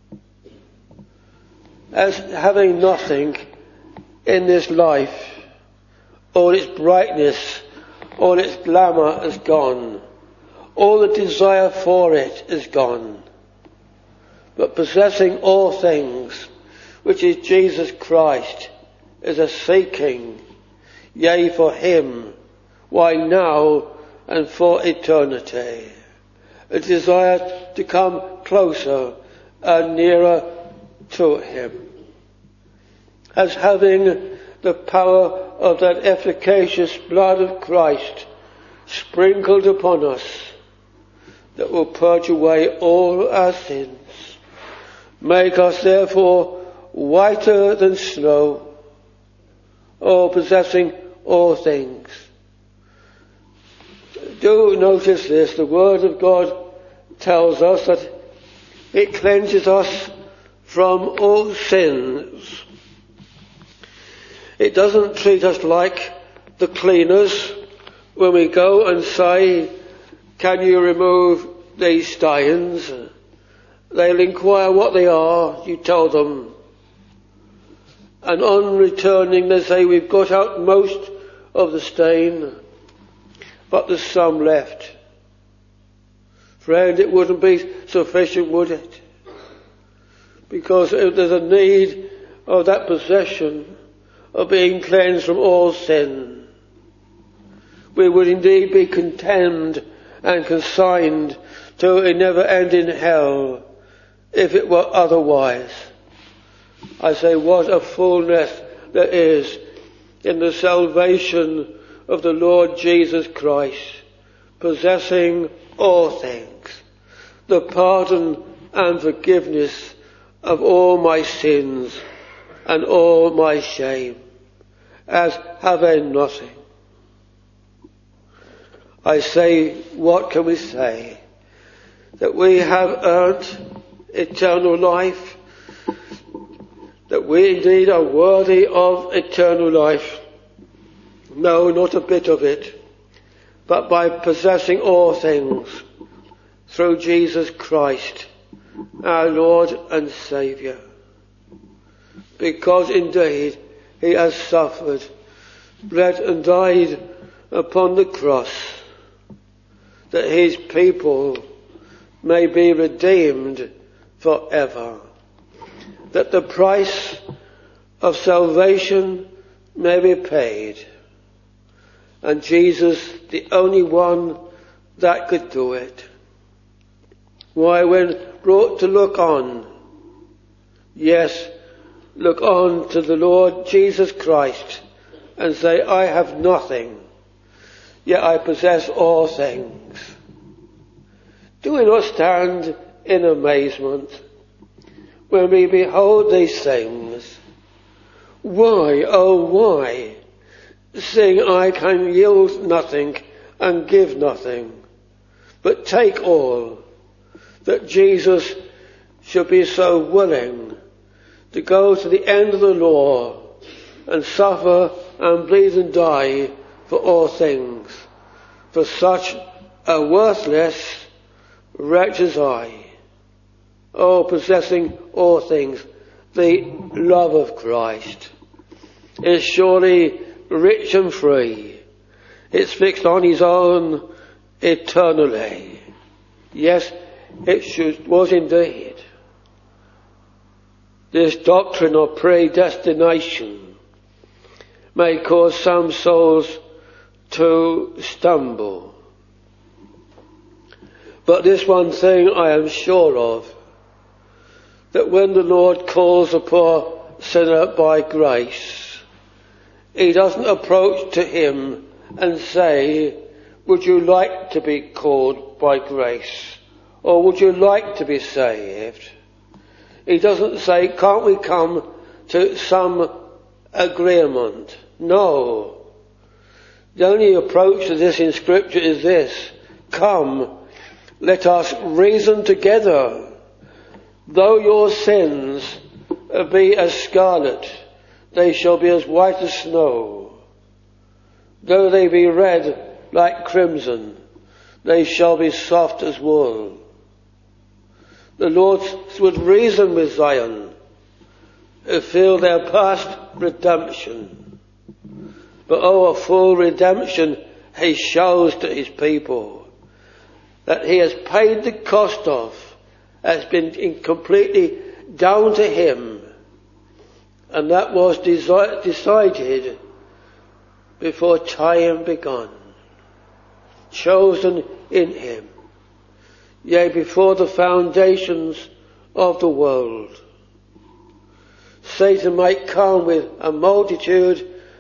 As having nothing in this life, all its brightness, all its glamour is gone. All the desire for it is gone. But possessing all things, which is Jesus Christ, is a seeking, yea, for him, why now and for eternity. A desire to come closer and nearer to him. As having the power of that efficacious blood of Christ sprinkled upon us that will purge away all our sins. Make us therefore whiter than snow, or possessing all things. Do notice this, the Word of God tells us that it cleanses us from all sins. It doesn't treat us like the cleaners when we go and say, can you remove these stains? They'll inquire what they are, you tell them. And on returning they say, we've got out most of the stain, but there's some left. Friend, it wouldn't be sufficient, would it? Because there's a need of that possession of being cleansed from all sin. We would indeed be condemned and consigned to a never-ending hell if it were otherwise. I say, what a fullness there is in the salvation of the Lord Jesus Christ, possessing all things, the pardon and forgiveness of all my sins and all my shame, as having nothing. I say, what can we say? That we have earned eternal life? That we indeed are worthy of eternal life? No, not a bit of it. But by possessing all things through Jesus Christ, our Lord and Saviour. Because indeed he has suffered, bled and died upon the cross, that his people may be redeemed forever, that the price of salvation may be paid, and Jesus, the only one that could do it. Why, when brought to look on, yes, look on to the Lord Jesus Christ and say, I have nothing, yet I possess all things. Do we not stand in amazement when we behold these things? Why, oh why, seeing I can yield nothing and give nothing, but take all, that Jesus should be so willing to go to the end of the law and suffer and bleed and die for all things, for such a worthless wretch as I. Oh, possessing all things, the love of Christ is surely rich and free. It's fixed on his own eternally. Yes, it should, was indeed. This doctrine of predestination may cause some souls to stumble. But this one thing I am sure of, that when the Lord calls a poor sinner by grace, he doesn't approach to him and say, would you like to be called by grace? Or would you like to be saved? He doesn't say, can't we come to some agreement? No. The only approach to this in Scripture is this: come, let us reason together. Though your sins be as scarlet, they shall be as white as snow. Though they be red like crimson, they shall be soft as wool. The Lord would reason with Zion, who feel their past redemption. But oh, a full redemption he shows to his people, that he has paid the cost of, has been completely down to him, and that was desi- decided before time begun, chosen in him, yea, before the foundations of the world. Satan might come with a multitude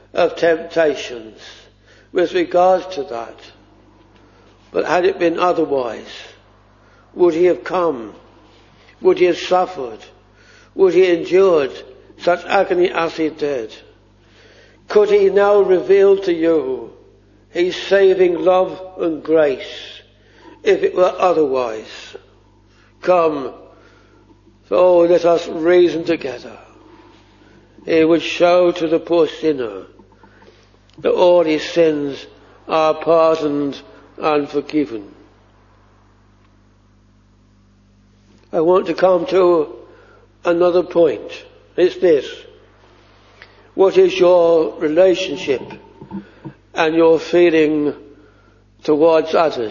of temptations with regards to that. But had it been otherwise, would he have come? Would he have suffered? Would he have endured such agony as he did? Could he now reveal to you his saving love and grace if it were otherwise? Come, oh, let us reason together. He would show to the poor sinner that all his sins are pardoned and forgiven. I want to come to another point. It's this. What is your relationship and your feeling towards others?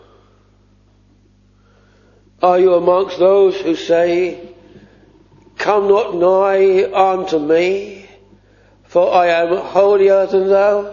Are you amongst those who say, "Come not nigh unto me, for I am holier than thou"?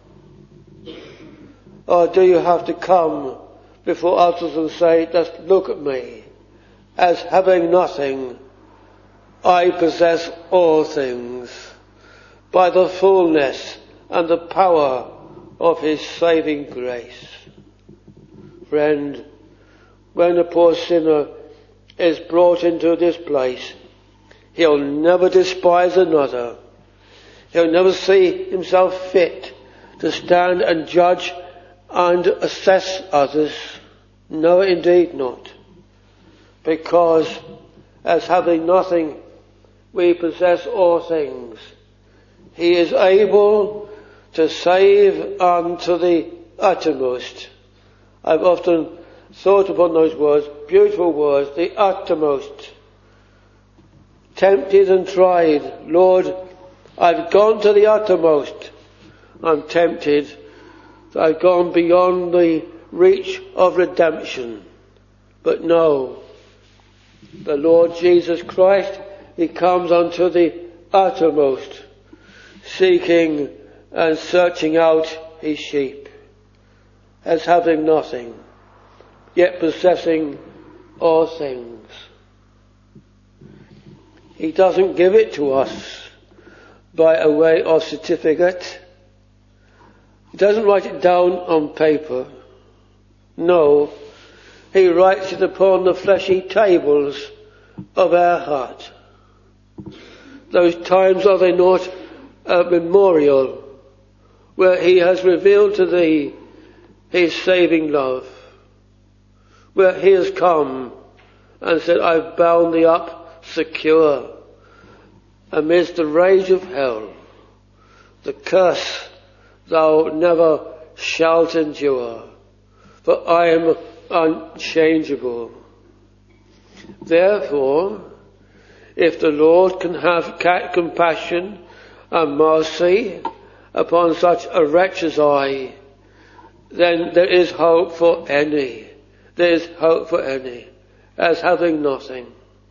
Or do you have to come before others and say, "Just look at me, as having nothing, I possess all things, by the fullness and the power of his saving grace"? Friend, when a poor sinner is brought into this place, he'll never despise another. He'll never see himself fit to stand and judge and assess others. No, indeed not. Because as having nothing, we possess all things. He is able to save unto the uttermost. I've often thought upon those words, beautiful words, the uttermost. Tempted and tried. Lord, I've gone to the uttermost. I'm tempted. I've gone beyond the reach of redemption. But no, the Lord Jesus Christ, he comes unto the uttermost, seeking and searching out his sheep, as having nothing, yet possessing all things. He doesn't give it to us by a way of certificate. He doesn't write it down on paper. No, he writes it upon the fleshy tables of our heart. Those times, are they not a memorial where he has revealed to thee his saving love, where he has come and said, "I've bound thee up secure amidst the rage of hell. The curse thou never shalt endure, for I am unchangeable." Therefore, if the Lord can have compassion and mercy upon such a wretch as I, then there is hope for any. There is hope for any, as having nothing.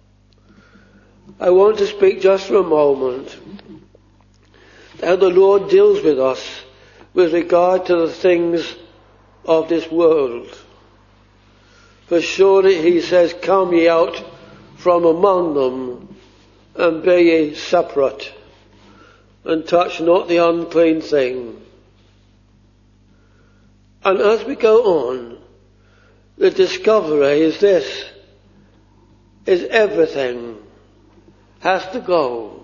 I want to speak just for a moment how the Lord deals with us with regard to the things of this world. For surely he says, "Come ye out from among them, and be ye separate, and touch not the unclean thing." And as we go on, the discovery is this, is everything has to go.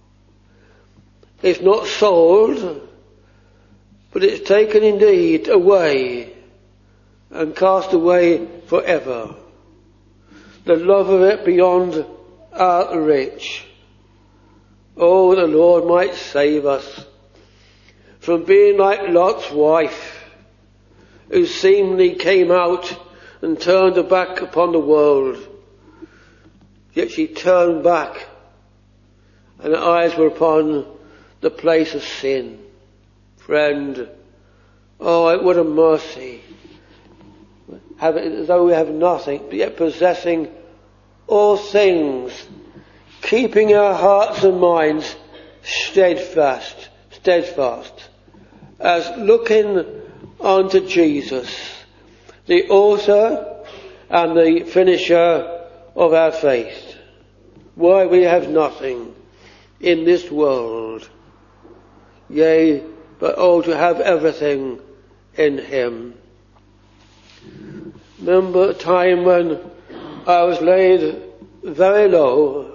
It's not sold, but it's taken indeed away and cast away forever. The love of it beyond our reach. Oh, the Lord might save us from being like Lot's wife, who seemingly came out and turned her back upon the world. Yet she turned back, and her eyes were upon the place of sin. Friend, oh, what a mercy. Have it as though we have nothing, but yet possessing all things, keeping our hearts and minds steadfast, steadfast, as looking unto Jesus, the author and the finisher of our faith. Why we have nothing in this world. Yea, but oh, to have everything in him. Remember a time when I was laid very low,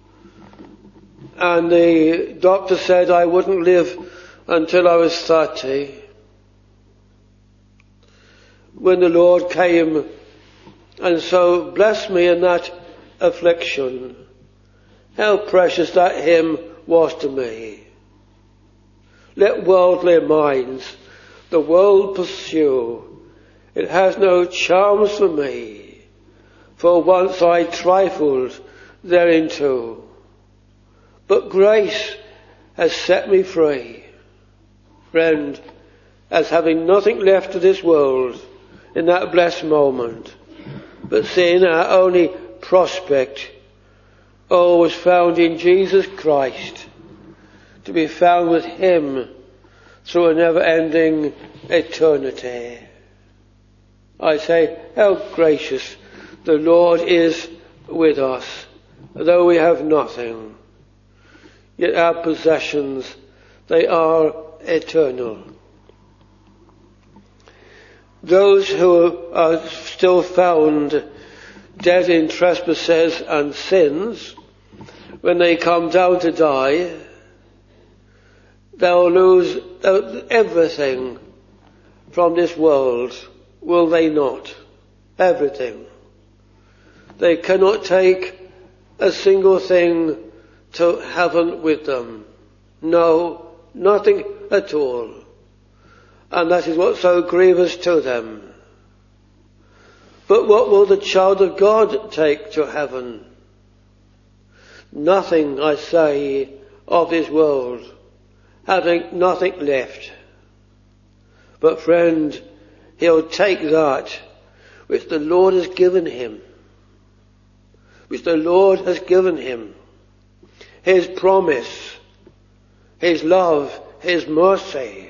and the doctor said I wouldn't live until I was thirty. When the Lord came and so blessed me in that affliction, how precious that hymn was to me. Let worldly minds the world pursue, it has no charms for me, for once I trifled thereinto, but grace has set me free. Friend, as having nothing left of this world in that blessed moment, but seeing our only prospect, oh, was found in Jesus Christ, to be found with him through a never-ending eternity. I say, how gracious the Lord is with us, though we have nothing. Yet our possessions, they are eternal. Those who are still found dead in trespasses and sins, when they come down to die, they'll lose everything from this world, will they not? Everything. They cannot take a single thing to heaven with them. No, nothing at all. And that is what's so grievous to them. But what will the child of God take to heaven? Nothing, I say, of this world, having nothing left. But friend, he'll take that which the Lord has given him, which the Lord has given him, his promise, his love, his mercy,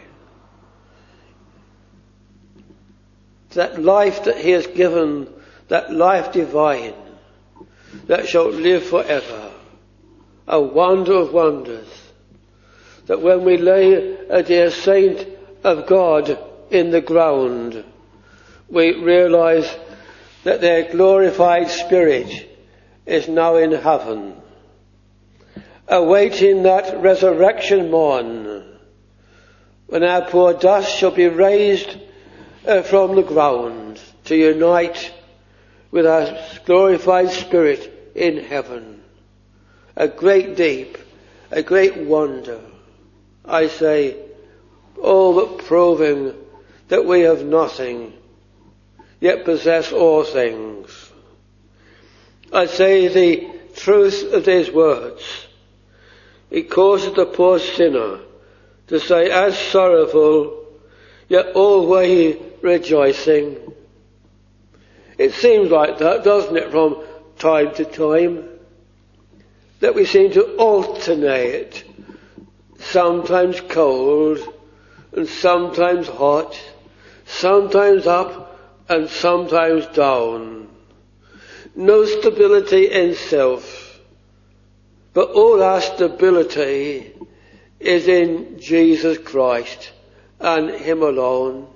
that life that he has given, that life divine, that shall live forever, a wonder of wonders, that when we lay a dear saint of God in the ground, we realize that their glorified spirit is now in heaven, awaiting that resurrection morn, when our poor dust shall be raised uh, from the ground to unite with our glorified spirit in heaven. A great deep, a great wonder. I say, all but proving that we have nothing, yet possess all things. I say the truth of these words. It causes the poor sinner to say, as sorrowful, yet always rejoicing. It seems like that, doesn't it, from time to time? That we seem to alternate, sometimes cold and sometimes hot, sometimes up and sometimes down. No stability in self, but all our stability is in Jesus Christ and him alone.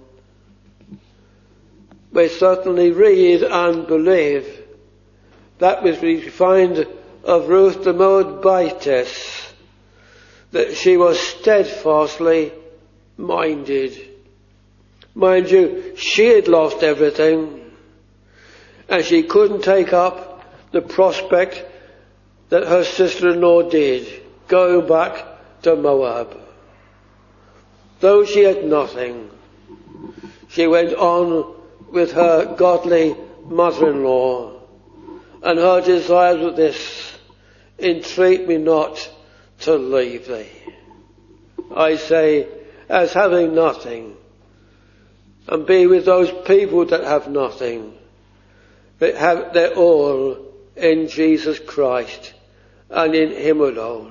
We certainly read and believe that which we find of Ruth the Moabitess, that she was steadfastly minded. Mind you, she had lost everything, and she couldn't take up the prospect that her sister-in-law did, going back to Moab. Though she had nothing, she went on with her godly mother-in-law, and her desires were this: entreat me not to leave thee. I say, as having nothing, and be with those people that have nothing, but have their all in Jesus Christ and in him alone.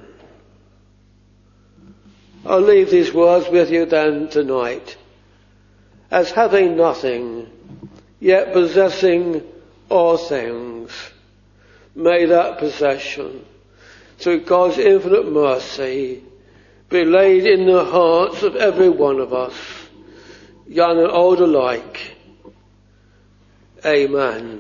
I'll leave these words with you then tonight. As having nothing, yet possessing all things, may that possession, through God's infinite mercy, be laid in the hearts of every one of us, young and old alike. Amen.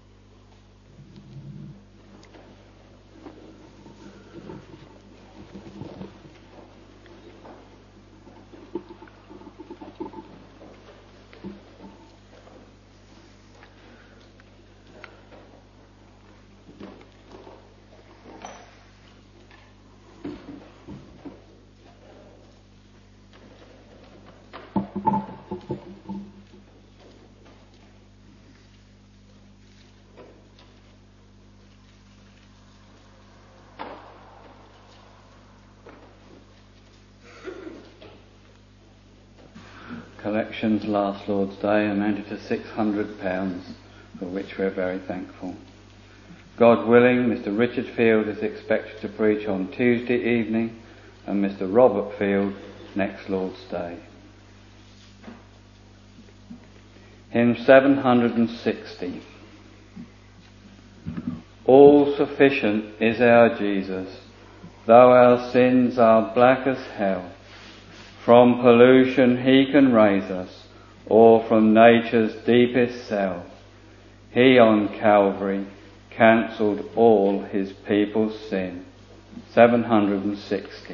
Collections last Lord's Day amounted to six hundred pounds, for which we're very thankful. God willing, Mister Richard Field is expected to preach on Tuesday evening and Mister Robert Field next Lord's Day. Hymn seven hundred sixty. All sufficient is our Jesus, though our sins are black as hell. From pollution he can raise us, or from nature's deepest cell. He on Calvary cancelled all his people's sin. seven hundred sixty.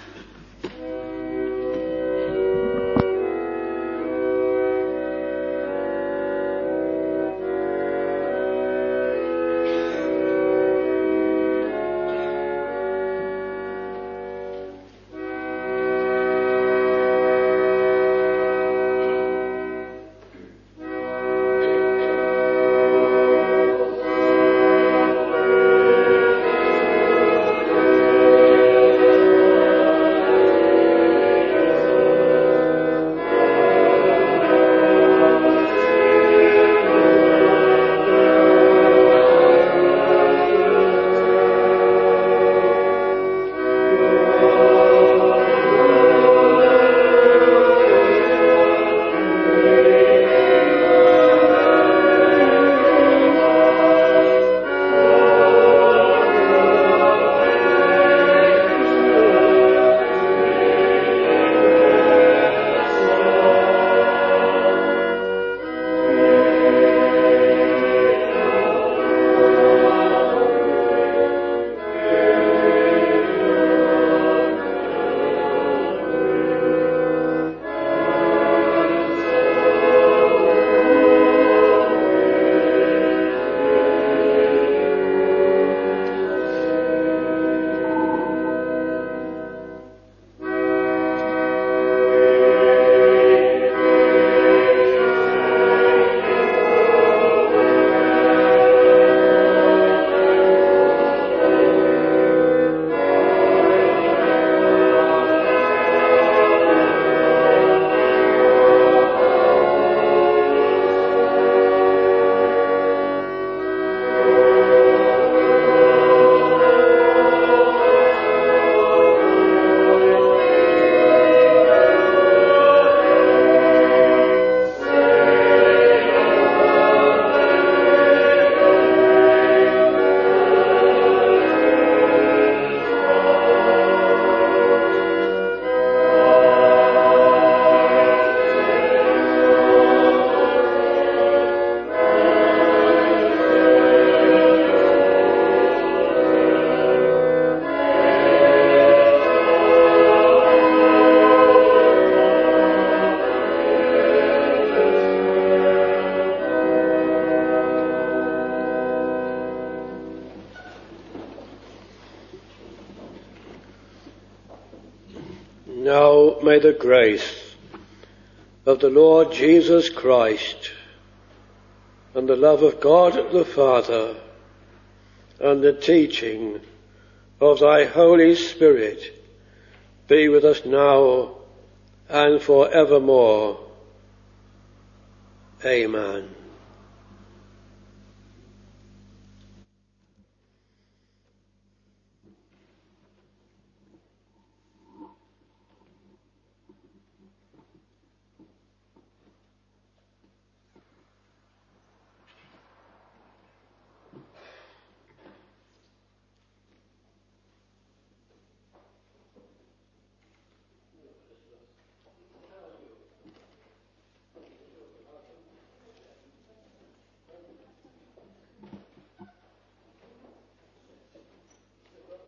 Now may the grace of the Lord Jesus Christ and the love of God the Father and the teaching of thy Holy Spirit be with us now and for evermore. Amen.